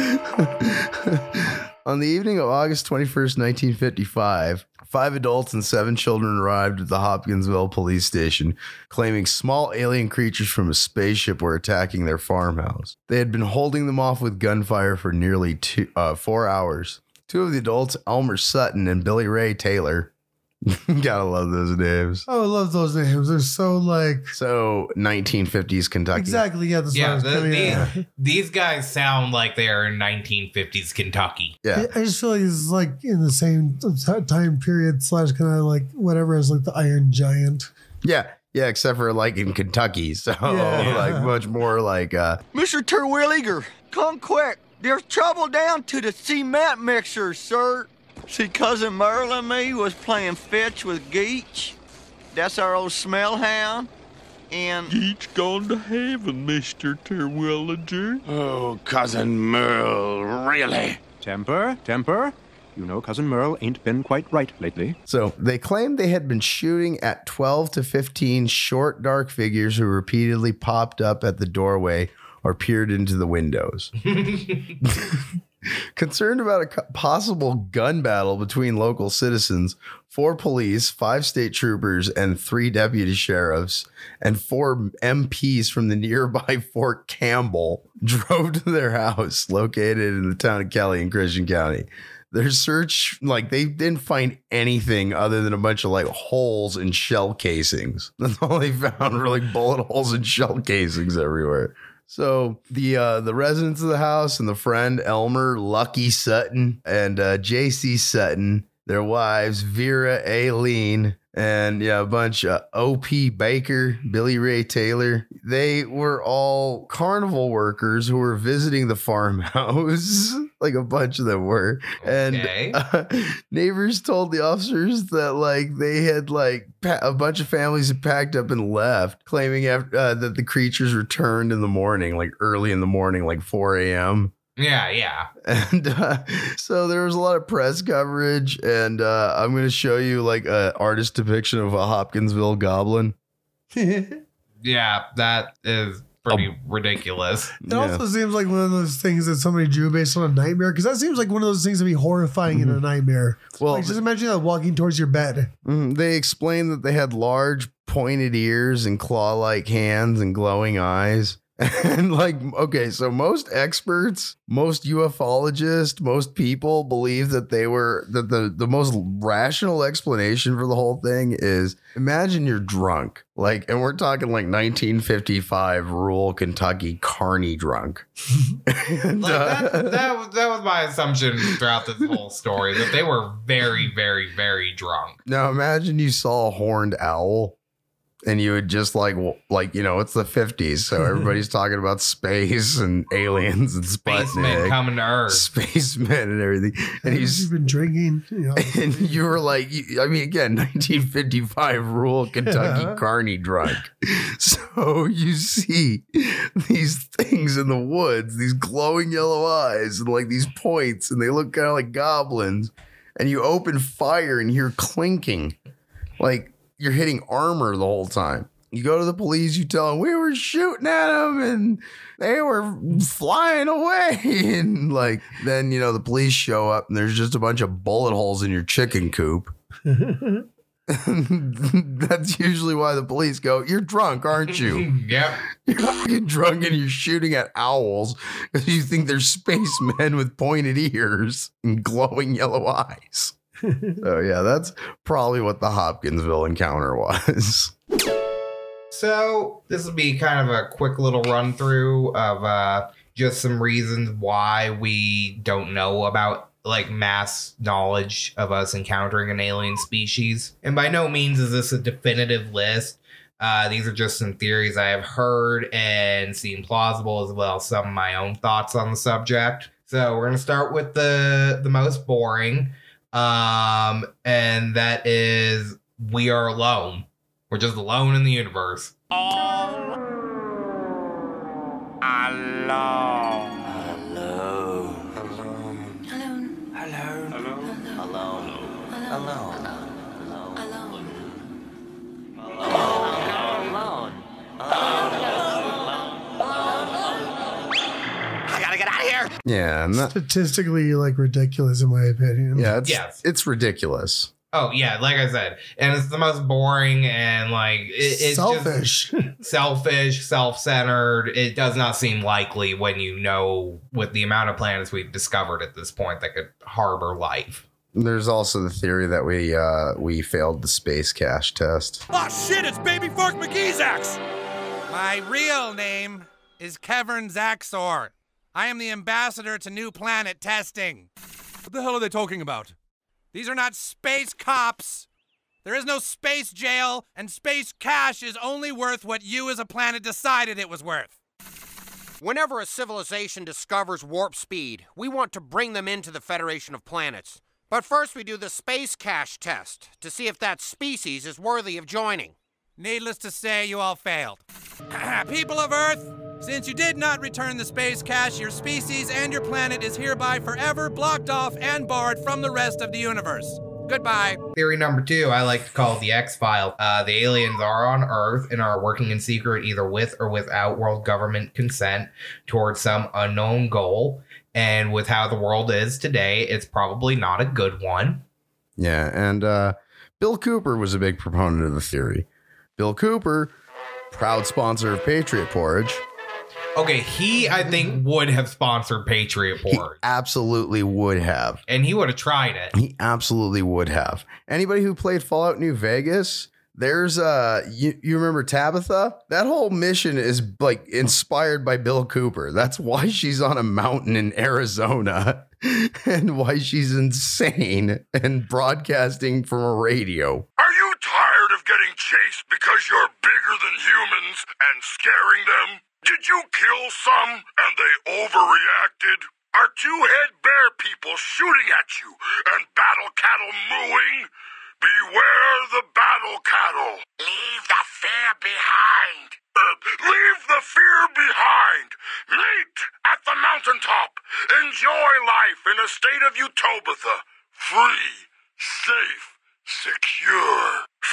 On the evening of August 21st, 1955, 5 adults and 7 children arrived at the Hopkinsville police station, claiming small alien creatures from a spaceship were attacking their farmhouse. They had been holding them off with gunfire for nearly 4 hours. 2 of the adults, Elmer Sutton and Billy Ray Taylor, gotta love those names. Oh, I love those names. They're so like... So, 1950s Kentucky. Exactly, yeah. That's yeah, what I was coming at. These guys sound like they are in 1950s Kentucky. Yeah. I just feel like it's like in the same time period / kind of like whatever as like the Iron Giant. Yeah, except for like in Kentucky. So, like much more like... Mr. Terwilliger, come quick. There's trouble down to the cement mixer, sir. See, Cousin Merle and me was playing fetch with Geach. That's our old smell hound. And Geach gone to heaven, Mr. Terwilliger. Oh, Cousin Merle, really? Temper. You know, Cousin Merle ain't been quite right lately. So they claimed they had been shooting at 12 to 15 short, dark figures who repeatedly popped up at the doorway or peered into the windows. Concerned about a possible gun battle between local citizens, 4 police, 5 state troopers, and 3 deputy sheriffs, and 4 MPs from the nearby Fort Campbell drove to their house located in the town of Kelly in Christian County. Their search, like, they didn't find anything other than a bunch of, like, holes in shell casings. That's all they found, were, like, bullet holes and shell casings everywhere. So the residents of the house and the friend Elmer Lucky Sutton and J.C. Sutton, their wives Vera Aileen and a bunch of O.P. Baker, Billy Ray Taylor, they were all carnival workers who were visiting the farmhouse, like a bunch of them were. Okay. And neighbors told the officers that like they had like a bunch of families had packed up and left, claiming that the creatures returned in the morning, like early in the morning, like 4 a.m. Yeah. And so there was a lot of press coverage, and I'm going to show you like an artist depiction of a Hopkinsville goblin. Yeah, that is pretty ridiculous. It also seems like one of those things that somebody drew based on a nightmare, because that seems like one of those things that'd be horrifying in a nightmare. Well, like, just imagine that walking towards your bed. They explained that they had large pointed ears and claw-like hands and glowing eyes. And like, okay, so most experts, most ufologists, most people believe that the most rational explanation for the whole thing is, imagine you're drunk, like, and we're talking like 1955 rural Kentucky carny drunk. And, that was my assumption throughout this whole story, that they were very, very, very drunk. Now imagine you saw a horned owl. And you would just like, you know, it's the 50s. So everybody's talking about space and aliens and Spacemen coming to Earth. Spacemen and everything. And you've been drinking. You know. And you were like, I mean, again, 1955 rural Kentucky carny drunk. So you see these things in the woods, these glowing yellow eyes and like these points, and they look kind of like goblins. And you open fire and hear clinking. Like, you're hitting armor the whole time. You go to the police, you tell them we were shooting at them and they were flying away. And like, then, you know, the police show up and there's just a bunch of bullet holes in your chicken coop. That's usually why the police go, you're drunk, aren't you? Yep. You're fucking drunk and you're shooting at owls because you think they're spacemen with pointed ears and glowing yellow eyes. So yeah, that's probably what the Hopkinsville encounter was. So this will be kind of a quick little run through of just some reasons why we don't know about like mass knowledge of us encountering an alien species. And by no means is this a definitive list. These are just some theories I have heard and seen plausible, as well as some of my own thoughts on the subject. So we're going to start with the most boring. And that is, we are alone. We're just alone in the universe. Alone. I gotta get out of here. Yeah, and statistically, like, ridiculous in my opinion. Yeah, it's ridiculous. Oh yeah, like I said, and it's the most boring and like it's selfish, selfish, self-centered. It does not seem likely when you know with the amount of planets we've discovered at this point that could harbor life. There's also the theory that we failed the space cache test. Oh shit! It's Baby Fark McGee's axe. My real name is Kevin Zaxor. I am the ambassador to New Planet testing. What the hell are they talking about? These are not space cops. There is no space jail, and space cash is only worth what you as a planet decided it was worth. Whenever a civilization discovers warp speed, we want to bring them into the Federation of Planets. But first we do the space cash test to see if that species is worthy of joining. Needless to say, you all failed. People of Earth, since you did not return the space cache, your species and your planet is hereby forever blocked off and barred from the rest of the universe. Goodbye. Theory number 2, I like to call the X-File. The aliens are on Earth and are working in secret either with or without world government consent towards some unknown goal. And with how the world is today, it's probably not a good one. Yeah, and Bill Cooper was a big proponent of the theory. Bill Cooper, proud sponsor of Patriot Porridge. Okay, he, I think, would have sponsored Patriot Porridge. He absolutely would have. And he would have tried it. He absolutely would have. Anybody who played Fallout New Vegas, there's you remember Tabitha? That whole mission is like inspired by Bill Cooper. That's why she's on a mountain in Arizona and why she's insane and broadcasting from a radio. Are you tired of getting chased because you're bigger than humans and scaring them? Did you kill some and they overreacted? Are two-head bear people shooting at you and battle cattle mooing? Beware the battle cattle. Leave the fear behind. Leave the fear behind. Meet at the mountaintop. Enjoy life in a state of utopia. Free, safe, secure. Freedom limit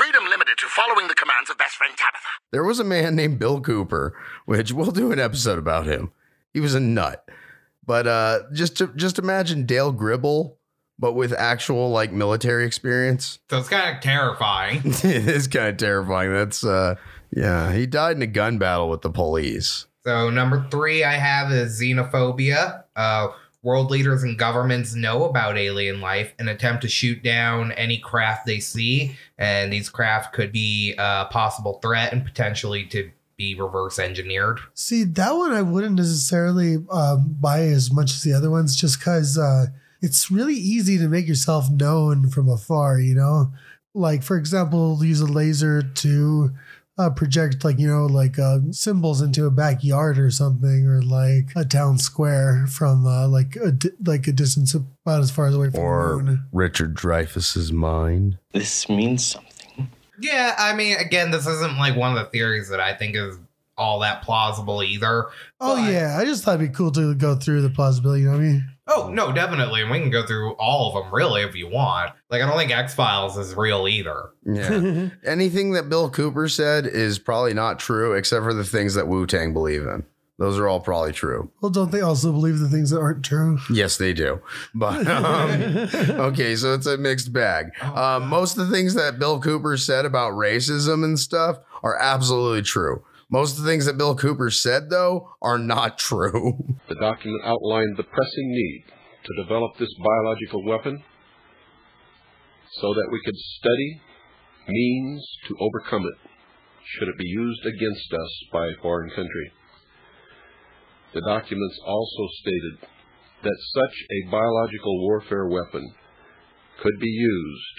limited to following the commands of best friend Tabitha. There was a man named Bill Cooper, which we'll do an episode about him. He was a nut. But just imagine Dale Gribble, but with actual like military experience. So it's kind of terrifying. It is kind of terrifying. That's yeah, he died in a gun battle with the police. So number 3 I have is xenophobia. World leaders and governments know about alien life and attempt to shoot down any craft they see. And these craft could be a possible threat and potentially to be reverse engineered. See, that one I wouldn't necessarily buy as much as the other ones, just because it's really easy to make yourself known from afar, you know? Like, for example, use a laser to project symbols into a backyard or something, or like a town square from like a distance about as far away from the moon. Richard Dreyfuss's mind. This means something. Yeah, I mean, again, this isn't like one of the theories that I think is all that plausible either. Oh, yeah. I just thought it'd be cool to go through the plausibility, you know what I mean? Oh, no, definitely. And we can go through all of them, really, if you want. Like, I don't think X-Files is real either. Yeah. Anything that Bill Cooper said is probably not true, except for the things that Wu-Tang believe in. Those are all probably true. Well, don't they also believe the things that aren't true? Yes, they do. But, okay, so it's a mixed bag. Most of the things that Bill Cooper said about racism and stuff are absolutely true. Most of the things that Bill Cooper said, though, are not true. The document outlined the pressing need to develop this biological weapon so that we could study means to overcome it, should it be used against us by a foreign country. The documents also stated that such a biological warfare weapon could be used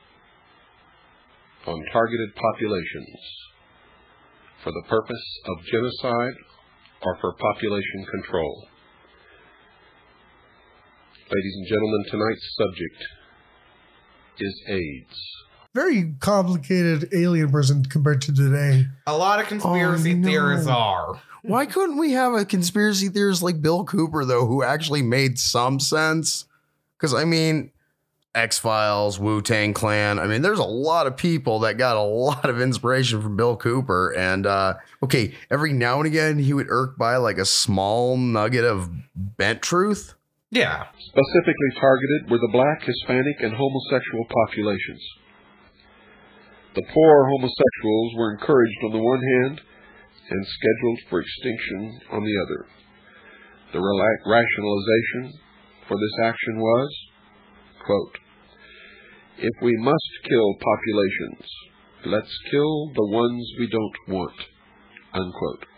on targeted populations for the purpose of genocide or for population control. Ladies and gentlemen, tonight's subject is AIDS. Very complicated alien person compared to today. A lot of conspiracy theorists are. Why couldn't we have a conspiracy theorist like Bill Cooper, though, who actually made some sense? Because, I mean, X-Files, Wu-Tang Clan. I mean, there's a lot of people that got a lot of inspiration from Bill Cooper. And, okay, every now and again, he would irk by like a small nugget of bent truth. Yeah. Specifically targeted were the black, Hispanic, and homosexual populations. The poor homosexuals were encouraged on the one hand and scheduled for extinction on the other. The rationalization for this action was, quote, "If we must kill populations, let's kill the ones we don't want," unquote.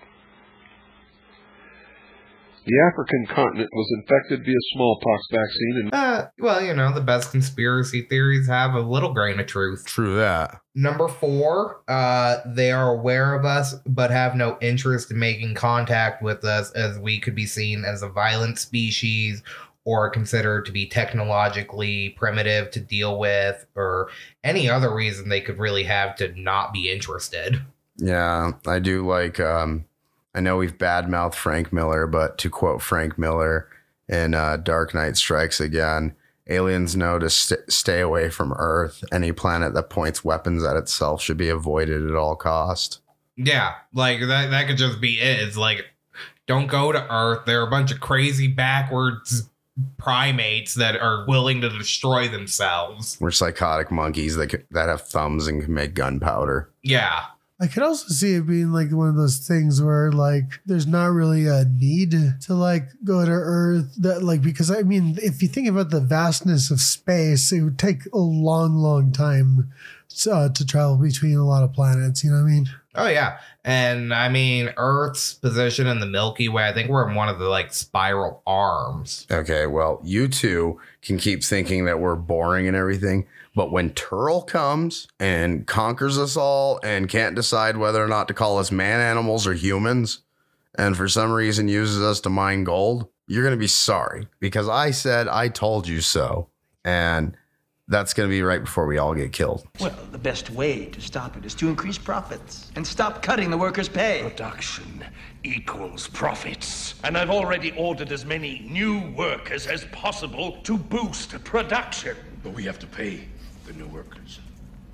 The African continent was infected via smallpox vaccine. And well, you know, the best conspiracy theories have a little grain of truth. True that. Number 4, they are aware of us, but have no interest in making contact with us, as we could be seen as a violent species or considered to be technologically primitive to deal with, or any other reason they could really have to not be interested. Yeah, I do like... I know we've badmouthed Frank Miller, but to quote Frank Miller in Dark Knight Strikes Again, aliens know to stay away from Earth. Any planet that points weapons at itself should be avoided at all cost. Yeah, like that could just be it. It's like, don't go to Earth. There are a bunch of crazy backwards primates that are willing to destroy themselves. We're psychotic monkeys that have thumbs and can make gunpowder. Yeah. I could also see it being like one of those things where like there's not really a need to like go to Earth, that like, because I mean, if you think about the vastness of space, it would take a long time to travel between a lot of planets, you know what I mean? Oh yeah. And I mean, Earth's position in the Milky Way, I think we're in one of the like spiral arms. Okay, well, you two can keep thinking that we're boring and everything, but when Turl comes and conquers us all and can't decide whether or not to call us man animals or humans, and for some reason uses us to mine gold, you're going to be sorry, because I said I told you so. And that's going to be right before we all get killed. Well, the best way to stop it is to increase profits and stop cutting the workers' pay. Production equals profits. And I've already ordered as many new workers as possible to boost production. But we have to pay the new workers.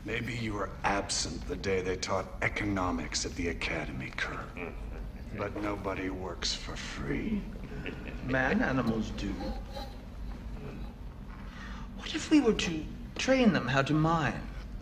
Maybe you were absent the day they taught economics at the academy, Kirk. But nobody works for free. Man, animals do. What if we were to train them how to mine?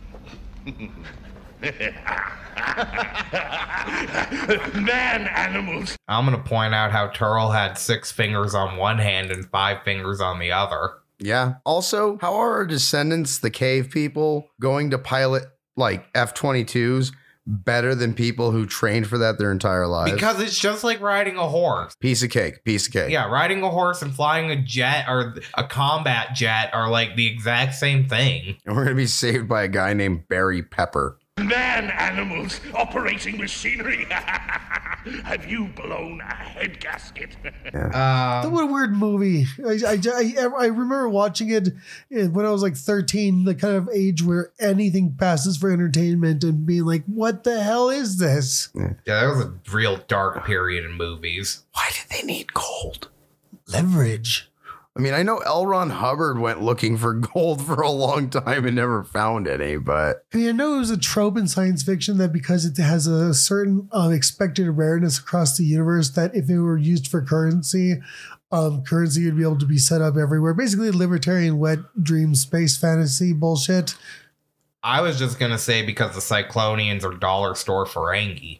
Man, animals. I'm going to point out how Turl had 6 fingers on one hand and 5 fingers on the other. Yeah. Also, how are our descendants, the cave people, going to pilot like F-22s better than people who trained for that their entire lives? Because it's just like riding a horse. Piece of cake. Yeah, riding a horse and flying a jet or a combat jet are like the exact same thing. And we're going to be saved by a guy named Barry Pepper. Man, animals, operating machinery. Have you blown a head gasket? What a weird movie. I remember watching it when I was like 13, the kind of age where anything passes for entertainment, and being like, what the hell is this? Yeah, that was a real dark period in movies. Why did they need gold? Leverage. I mean, I know L. Ron Hubbard went looking for gold for a long time and never found any, but... I mean, I know it was a trope in science fiction that because it has a certain expected rareness across the universe, that if it were used for currency would be able to be set up everywhere. Basically, libertarian wet dream space fantasy bullshit. I was just going to say because the Cyclonians are dollar store Ferengi.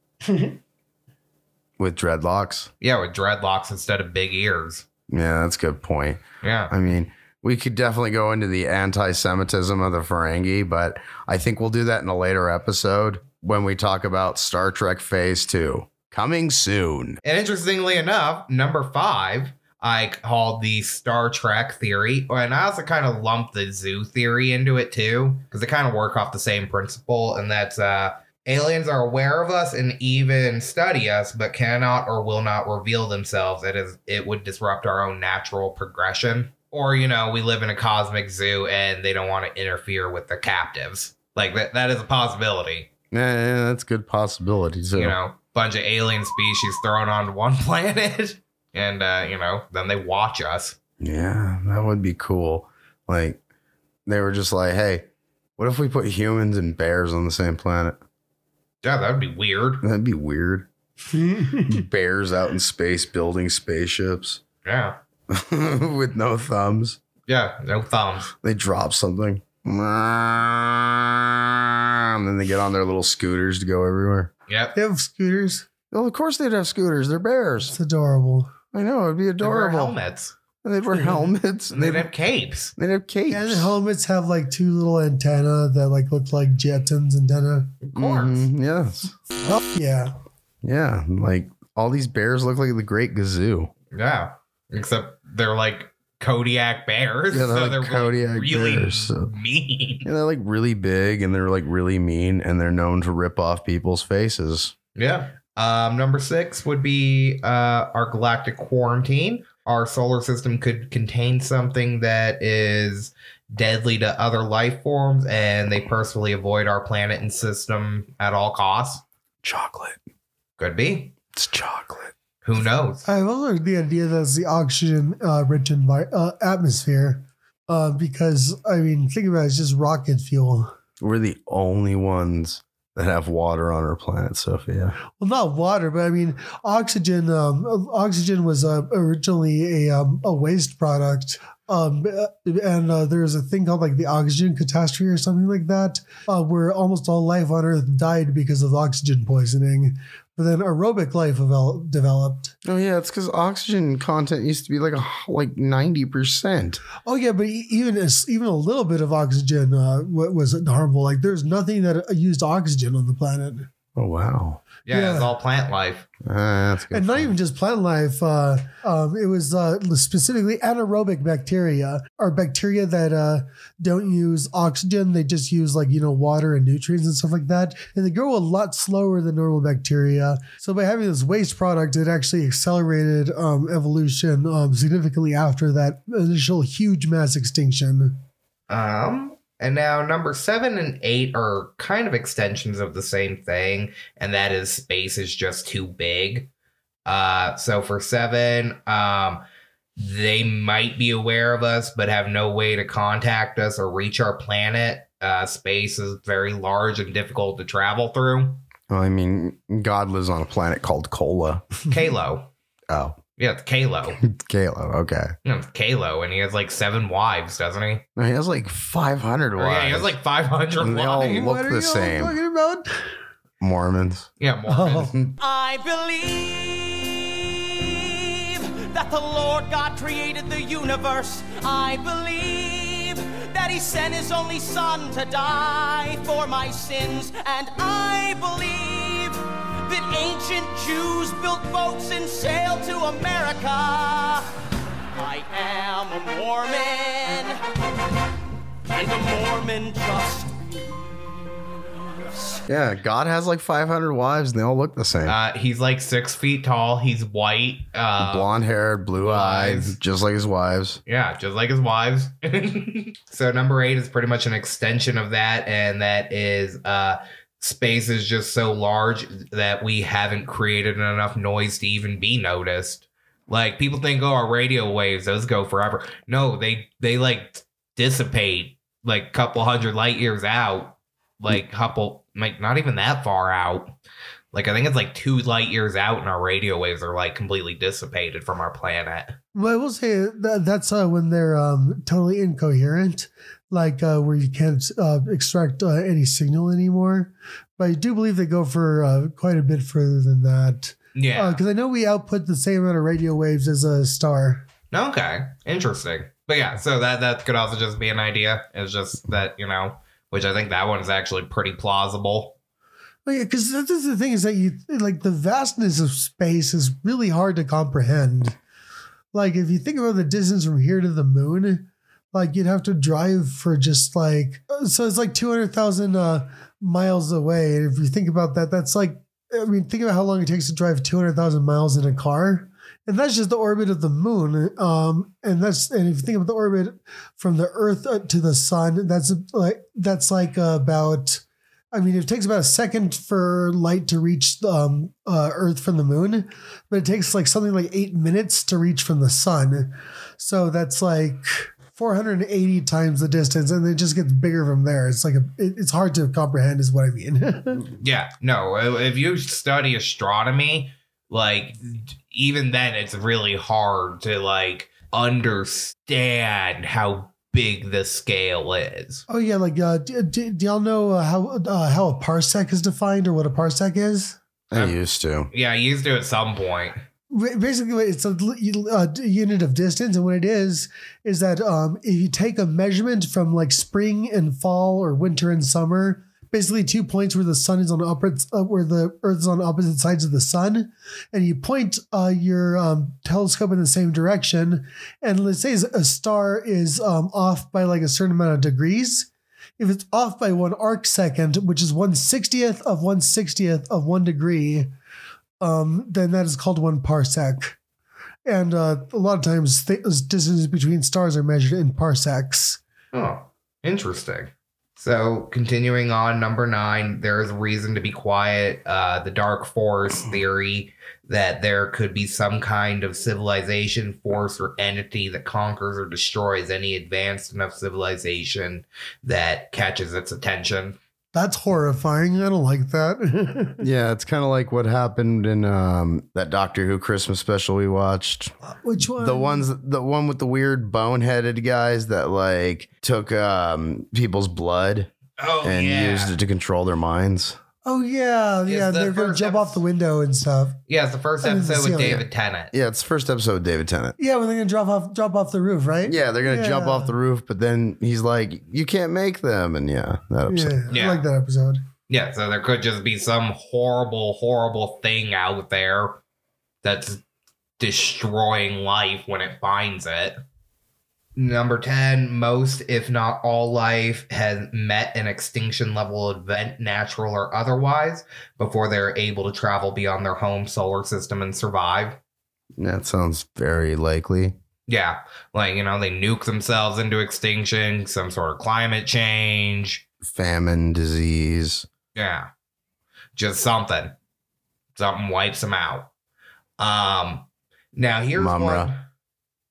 With dreadlocks? Yeah, with dreadlocks instead of big ears. Yeah, that's a good point. Yeah. I mean, we could definitely go into the anti-Semitism of the Ferengi, but I think we'll do that in a later episode when we talk about Star Trek Phase 2. Coming soon. And interestingly enough, number 5, I called the Star Trek theory. And I also kind of lumped the zoo theory into it too, because they kind of work off the same principle. And that's aliens are aware of us and even study us, but cannot or will not reveal themselves. It would disrupt our own natural progression. Or, you know, we live in a cosmic zoo and they don't want to interfere with the captives. Like that is a possibility. Yeah, that's a good possibility too. You know, bunch of alien species thrown onto one planet and, you know, then they watch us. Yeah, that would be cool. Like they were just like, hey, what if we put humans and bears on the same planet? Yeah, that'd be weird. That'd be weird. Bears out in space building spaceships. Yeah. With no thumbs. Yeah, no thumbs. They drop something. And then they get on their little scooters to go everywhere. Yep. They have scooters. Well, of course they'd have scooters. They're bears. It's adorable. I know, it'd be adorable. They'd wear helmets. And they'd wear helmets. And they'd have capes. They'd have capes. And the helmets have like 2 little antenna that like look like Jetsons antenna. Of course. Yes. Oh, yeah. Yeah. Like all these bears look like the Great Gazoo. Yeah. Except they're like Kodiak bears. Yeah, they're so like they're Kodiak really bears. So. mean. Yeah, they're like really big and they're like really mean and they're known to rip off people's faces. Yeah. Number 6 would be our galactic quarantine. Our solar system could contain something that is deadly to other life forms, and they purposefully avoid our planet and system at all costs. Chocolate. Could be. It's chocolate. Who knows? I've also heard the idea that it's the oxygen rich atmosphere. Because, I mean, think about it, it's just rocket fuel. We're the only ones that have water on our planet, Sophia. Well, not water, but I mean, oxygen. Oxygen was originally a waste product. And there's a thing called like the oxygen catastrophe or something like that, where almost all life on Earth died because of oxygen poisoning. But then aerobic life developed. Oh yeah, it's because oxygen content used to be like 90%. Oh yeah, but even a little bit of oxygen was harmful. Like there's nothing that used oxygen on the planet. Oh wow. Yeah, it's all plant life. That's good. And not even just plant life. It was specifically anaerobic bacteria, or bacteria that don't use oxygen. They just use water and nutrients and stuff like that. And they grow a lot slower than normal bacteria. So by having this waste product, it actually accelerated evolution significantly after that initial huge mass extinction. And now number 7 and 8 are kind of extensions of the same thing, and that is space is just too big. So for 7, they might be aware of us, but have no way to contact us or reach our planet. Space is very large and difficult to travel through. Well, I mean, God lives on a planet called Kola. Kalo. Oh. Yeah, it's Kalo. Kalo, okay. No, it's Kalo, and he has like 7 wives, doesn't he? No, he has like 500 wives. Yeah, he has like 500 and they all wives. look the same. What are you talking about? Mormons. Yeah, Mormons. I believe that the Lord God created the universe. I believe that he sent his only son to die for my sins. And I believe that ancient Jews built boats and sailed to America. I am a Mormon, and a Mormon just believes. Yeah, God has like 500 wives and they all look the same. He's like 6 feet tall. He's white. Blonde haired, blue eyes, just like his wives. Yeah, just like his wives. So number 8 is pretty much an extension of that, and that is space is just so large that we haven't created enough noise to even be noticed. Like, people think, oh, our radio waves, those go forever. No, they like dissipate like a couple hundred light years out. Like not even that far out. Like, I think it's like 2 light years out, and our radio waves are like completely dissipated from our planet. Well, I will say that's when they're totally incoherent, like where you can't extract any signal anymore. But I do believe they go for quite a bit further than that. Yeah. Because I know we output the same amount of radio waves as a star. Okay. Interesting. But yeah, so that could also just be an idea. It's just that, which I think that one is actually pretty plausible. Well, yeah, because that's the thing, is that the vastness of space is really hard to comprehend. Like, if you think about the distance from here to the moon, like, you'd have to drive for just so it's like 200,000 miles away. And if you think about that, that's like, think about how long it takes to drive 200,000 miles in a car. And that's just the orbit of the moon. And if you think about the orbit from the Earth to the sun, that's like about, it takes about a second for light to reach Earth from the moon, but it takes like something like 8 minutes to reach from the sun. So that's like 480 times the distance, and it just gets bigger from there. It's like it's hard to comprehend, is what I mean. Yeah, no. If you study astronomy, like, even then, it's really hard to like understand how big the scale is. Oh yeah, like do y'all know how a parsec is defined, or what a parsec is? I used to. Yeah, I used to at some point. Basically, it's a unit of distance, and what it is that if you take a measurement from like spring and fall, or winter and summer, basically 2 points where the sun is on where the Earth is on opposite sides of the sun, and you point your telescope in the same direction, and let's say a star is off by like a certain amount of degrees. If it's off by 1 arc second, which is 1/60th of 1/60th of 1 degree, then that is called 1 parsec. And a lot of times distances between stars are measured in parsecs. Oh, interesting. So continuing on, number 9, there is reason to be quiet. The Dark Force theory that there could be some kind of civilization, force, or entity that conquers or destroys any advanced enough civilization that catches its attention. That's horrifying. I don't like that. Yeah, it's kind of like what happened in that Doctor Who Christmas special we watched. Which one? The one with the weird boneheaded guys that like took people's blood and used it to control their minds. Oh yeah, they're gonna jump off the window and stuff. Yeah, it's the first episode with David Tennant. Yeah, it's the first episode with David Tennant. Yeah, when they're gonna drop off the roof, right? Yeah, they're gonna jump off the roof, but then he's like, "You can't make them," and that episode. I like that episode. Yeah, so there could just be some horrible, horrible thing out there that's destroying life when it finds it. Number 10, most, if not all life has met an extinction level event, natural or otherwise, before they're able to travel beyond their home solar system and survive. That sounds very likely. Yeah, like, they nuke themselves into extinction, some sort of climate change. Famine, disease. Yeah, just something. Something wipes them out. Now here's Mumra. one.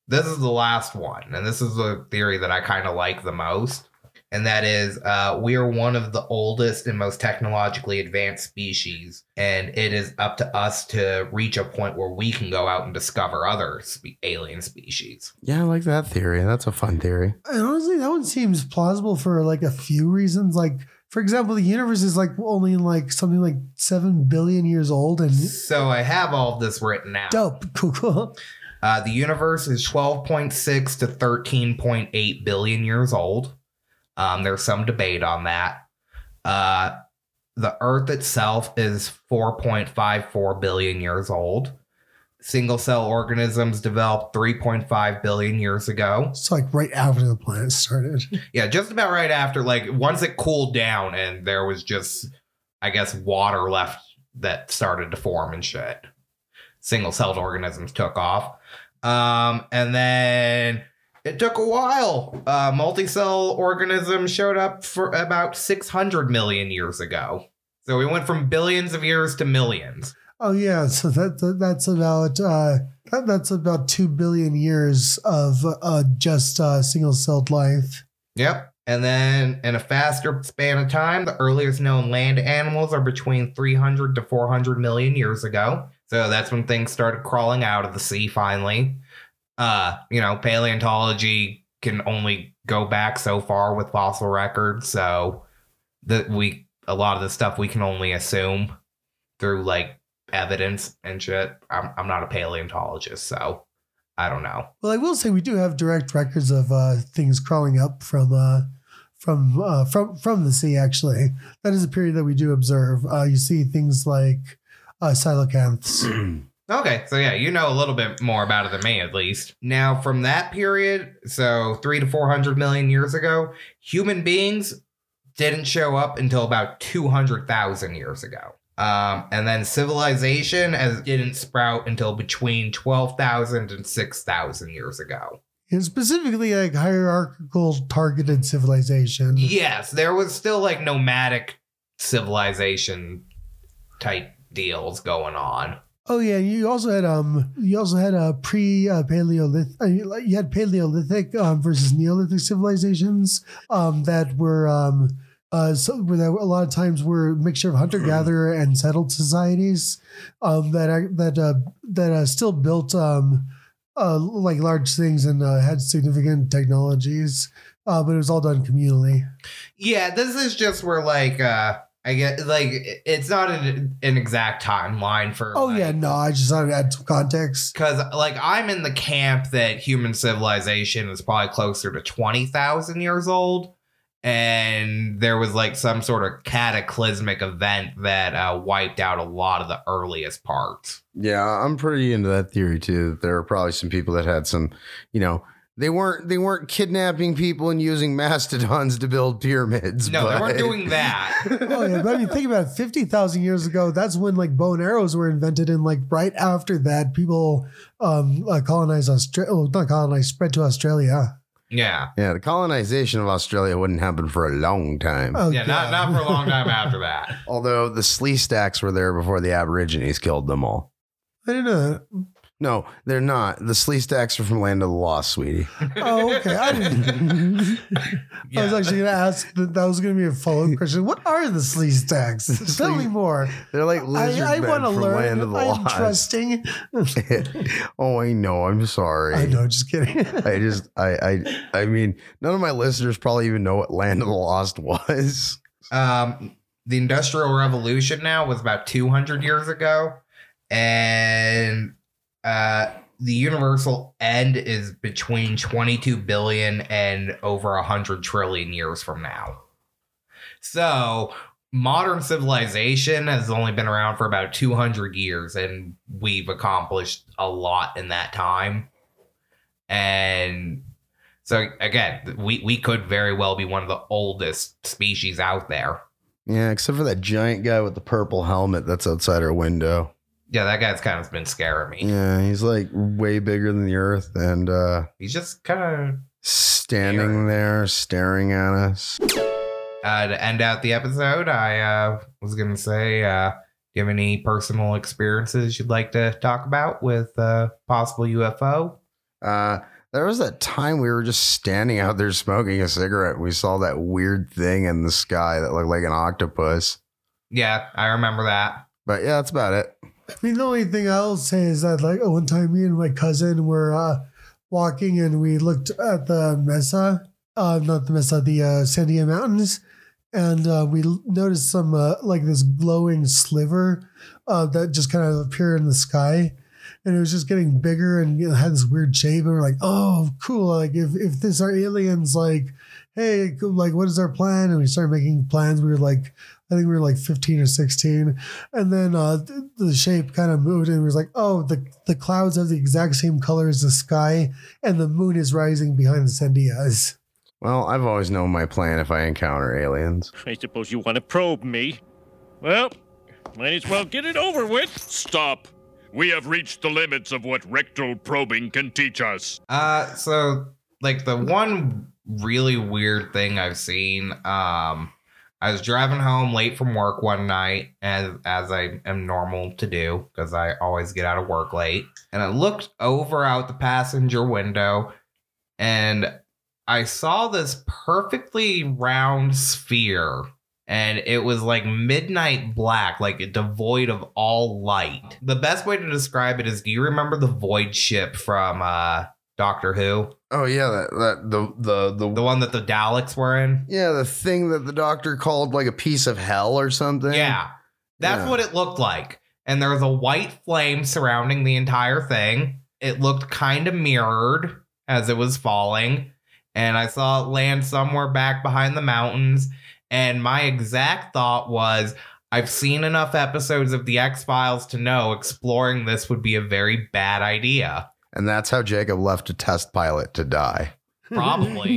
this is the last one, and this is the theory that I kind of like the most. And that is, we are one of the oldest and most technologically advanced species, and it is up to us to reach a point where we can go out and discover other alien species. Yeah, I like that theory. That's a fun theory. And honestly, that one seems plausible for like a few reasons. Like, for example, the universe is like only like something like 7 billion years old. And so I have all of this written out. Dope. Cool. The universe is 12.6 to 13.8 billion years old. There's some debate on that. The Earth itself is 4.54 billion years old. Single cell organisms developed 3.5 billion years ago. It's like right after the planet started. Yeah, just about right after, like once it cooled down and there was just, I guess, water left that started to form and shit. Single celled organisms took off. And then it took a while. Multi-cell organisms showed up for about 600 million years ago. So we went from billions of years to millions. Oh yeah, so that's about 2 billion years of just single-celled life. Yep. And then in a faster span of time, the earliest known land animals are between 300 to 400 million years ago. So that's when things started crawling out of the sea finally. Paleontology can only go back so far with fossil records, so a lot of the stuff we can only assume through like evidence and shit. I'm not a paleontologist, so I don't know. Well, I will say we do have direct records of things crawling up from the sea. Actually, that is a period that we do observe. You see things like coelacanths. Okay, so yeah, you know a little bit more about it than me, at least. Now, from that period, so 300 to 400 million years ago, human beings didn't show up until about 200,000 years ago. And then civilization didn't sprout until between 12,000 and 6,000 years ago. And specifically, like hierarchical targeted civilization. Yes, there was still like nomadic civilization type deals going on. Oh yeah, you also had pre-Paleolithic. You had Paleolithic versus Neolithic civilizations that were a lot of times were a mixture of hunter-gatherer and settled societies that still built like large things and had significant technologies, but it was all done communally. Yeah, this is just where like. I get like it's not an exact timeline for. Oh yeah, no, I just wanted to add some context because like I'm in the camp that human civilization is probably closer to 20,000 years old, and there was like some sort of cataclysmic event that wiped out a lot of the earliest parts. Yeah, I'm pretty into that theory too. There are probably some people that had some, They weren't kidnapping people and using mastodons to build pyramids. No, they weren't doing that. Oh yeah, but I mean, think about it. 50,000 years ago, that's when like bow and arrows were invented, and like right after that, people colonized Australia. Well, not colonized, spread to Australia. Yeah, the colonization of Australia wouldn't happen for a long time. Oh, yeah, not for a long time after that. Although the Sleestaks were there before the Aborigines killed them all. I didn't know that. No, they're not. The Sleestaks are from Land of the Lost, sweetie. Oh, okay. I didn't. Yeah. I was actually going to ask. That was going to be a follow-up question. What are the Sleestaks? Tell me more. They're like lizard men from Land of the Lost. I'm trusting. Oh, I know. I'm sorry. I know. Just kidding. I mean, none of my listeners probably even know what Land of the Lost was. The Industrial Revolution now was about 200 years ago, and the universal end is between 22 billion and over 100 trillion years from now. So modern civilization has only been around for about 200 years, and we've accomplished a lot in that time. And so again, we could very well be one of the oldest species out there. Yeah, except for that giant guy with the purple helmet that's outside our window. Yeah, that guy's kind of been scaring me. Yeah, he's like way bigger than the Earth, and he's just kind of standing there staring at us. To end out the episode, I was going to say, do you have any personal experiences you'd like to talk about with possible UFO? There was that time we were just standing out there smoking a cigarette. And we saw that weird thing in the sky that looked like an octopus. Yeah, I remember that. But yeah, that's about it. I mean, the only thing I'll say is that, like, one time me and my cousin were walking and we looked at the Mesa, not the Mesa, the Sandia Mountains, and we noticed some, like, this glowing sliver that just kind of appeared in the sky. And it was just getting bigger and it had this weird shape. And we're like, oh, cool. Like, if this are aliens, like, hey, like, what is our plan? And we started making plans. We were like, I think we were like 15 or 16. And then the shape kind of moved and it was like, oh, the clouds have the exact same color as the sky and the moon is rising behind the Sandias. Well, I've always known my plan if I encounter aliens. I suppose you want to probe me. Well, might as well get it over with. Stop. We have reached the limits of what rectal probing can teach us. So, like, the one really weird thing I've seen, I was driving home late from work one night, as I am normal to do, because I always get out of work late. And I looked over out the passenger window, and I saw this perfectly round sphere. And it was like midnight black, like devoid of all light. The best way to describe it is, do you remember the void ship from Doctor Who? Oh yeah, the one that the Daleks were in. Yeah, the thing that the Doctor called like a piece of hell or something. Yeah, that's what it looked like. And there was a white flame surrounding the entire thing. It looked kind of mirrored as it was falling, and I saw it land somewhere back behind the mountains. And my exact thought was, I've seen enough episodes of The X-Files to know exploring this would be a very bad idea. And that's how Jacob left a test pilot to die. Probably.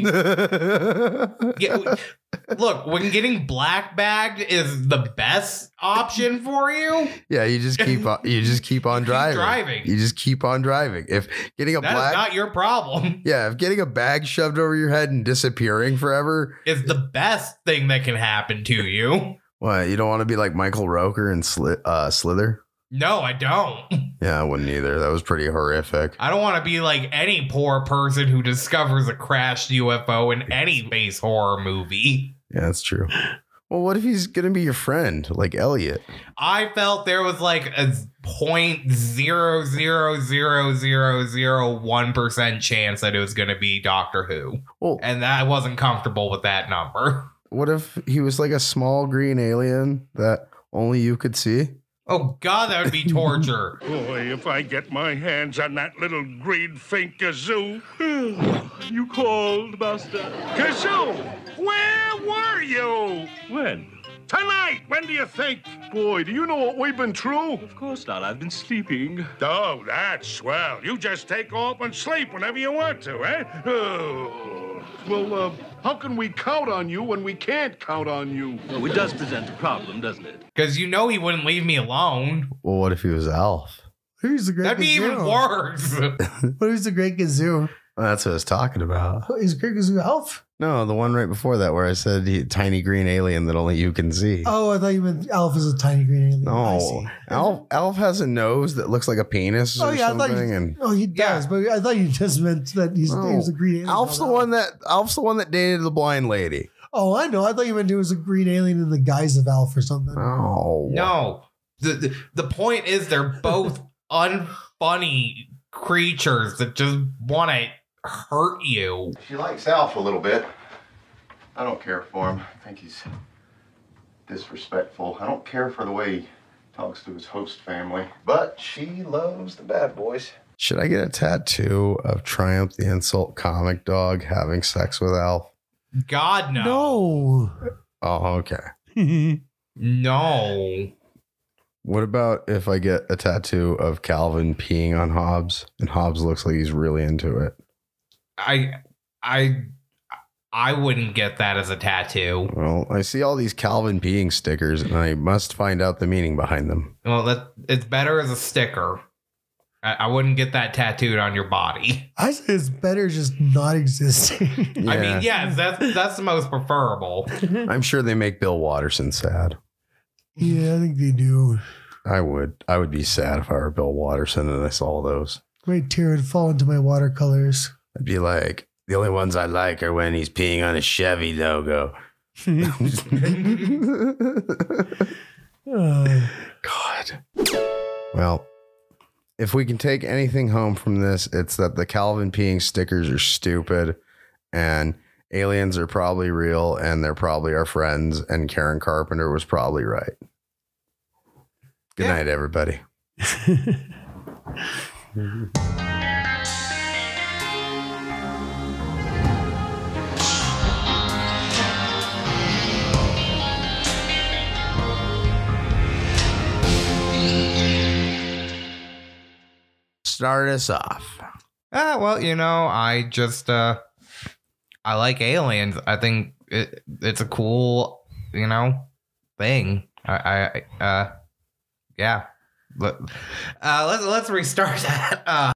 Look, when getting black bagged is the best option for you. Yeah, you just keep on, driving. You just keep on driving. If getting that's not your problem. Yeah, if getting a bag shoved over your head and disappearing forever is the best thing that can happen to you. What, you don't want to be like Michael Rooker and Slither? No, I don't. Yeah, I wouldn't either. That was pretty horrific. I don't want to be like any poor person who discovers a crashed UFO in any space horror movie. Yeah, that's true. Well, what if he's going to be your friend, like Elliot? I felt there was like a 0.0000001% chance that it was going to be Doctor Who. Well, and I wasn't comfortable with that number. What if he was like a small green alien that only you could see? Oh, God, that would be torture. Boy, if I get my hands on that little green fink kazoo. You called, Buster? Kazoo, where were you? When? Tonight. When do you think? Boy, do you know what we've been through? Of course not. I've been sleeping. Oh, that's swell. You just take off and sleep whenever you want to, eh? Oh. Well, how can we count on you when we can't count on you? Well, it does present a problem, doesn't it? Because you know he wouldn't leave me alone. Well, what if he was Alf? Who's the Great That'd be even worse. What is the Great Gazoo? Well, that's what I was talking about. Is Great Gazoo Alf? No, the one right before that where I said tiny green alien that only you can see. Oh, I thought you meant Alf is a tiny green alien. No, Alf has a nose that looks like a penis or something. He does, but I thought you just meant that he was a green alien. Alf's the one that dated the blind lady. Oh, I know. I thought you meant it was a green alien in the guise of Alf or something. Oh. No. The point is they're both unfunny creatures that just want to hurt you. She likes Alf a little bit. I don't care for him. I think he's disrespectful. I don't care for the way he talks to his host family. But she loves the bad boys. Should I get a tattoo of Triumph the Insult comic dog having sex with Alf? God, no. No. Oh, okay. No. What about if I get a tattoo of Calvin peeing on Hobbs and Hobbs looks like he's really into it? I wouldn't get that as a tattoo. Well, I see all these Calvin peeing stickers and I must find out the meaning behind them. Well, it's better as a sticker. I wouldn't get that tattooed on your body. I say it's better just not existing. Yeah. I mean, yes, that's the most preferable. I'm sure they make Bill Watterson sad. Yeah, I think they do. I would be sad if I were Bill Watterson and I saw those. Great tear would fall into my watercolors. I'd be like, the only ones I like are when he's peeing on a Chevy logo. God. Well, if we can take anything home from this, it's that the Calvin peeing stickers are stupid and aliens are probably real and they're probably our friends and Karen Carpenter was probably right. Good night, everybody. Start us off. Well, I just I like aliens. I think it's a cool, thing. Yeah. Let's restart that.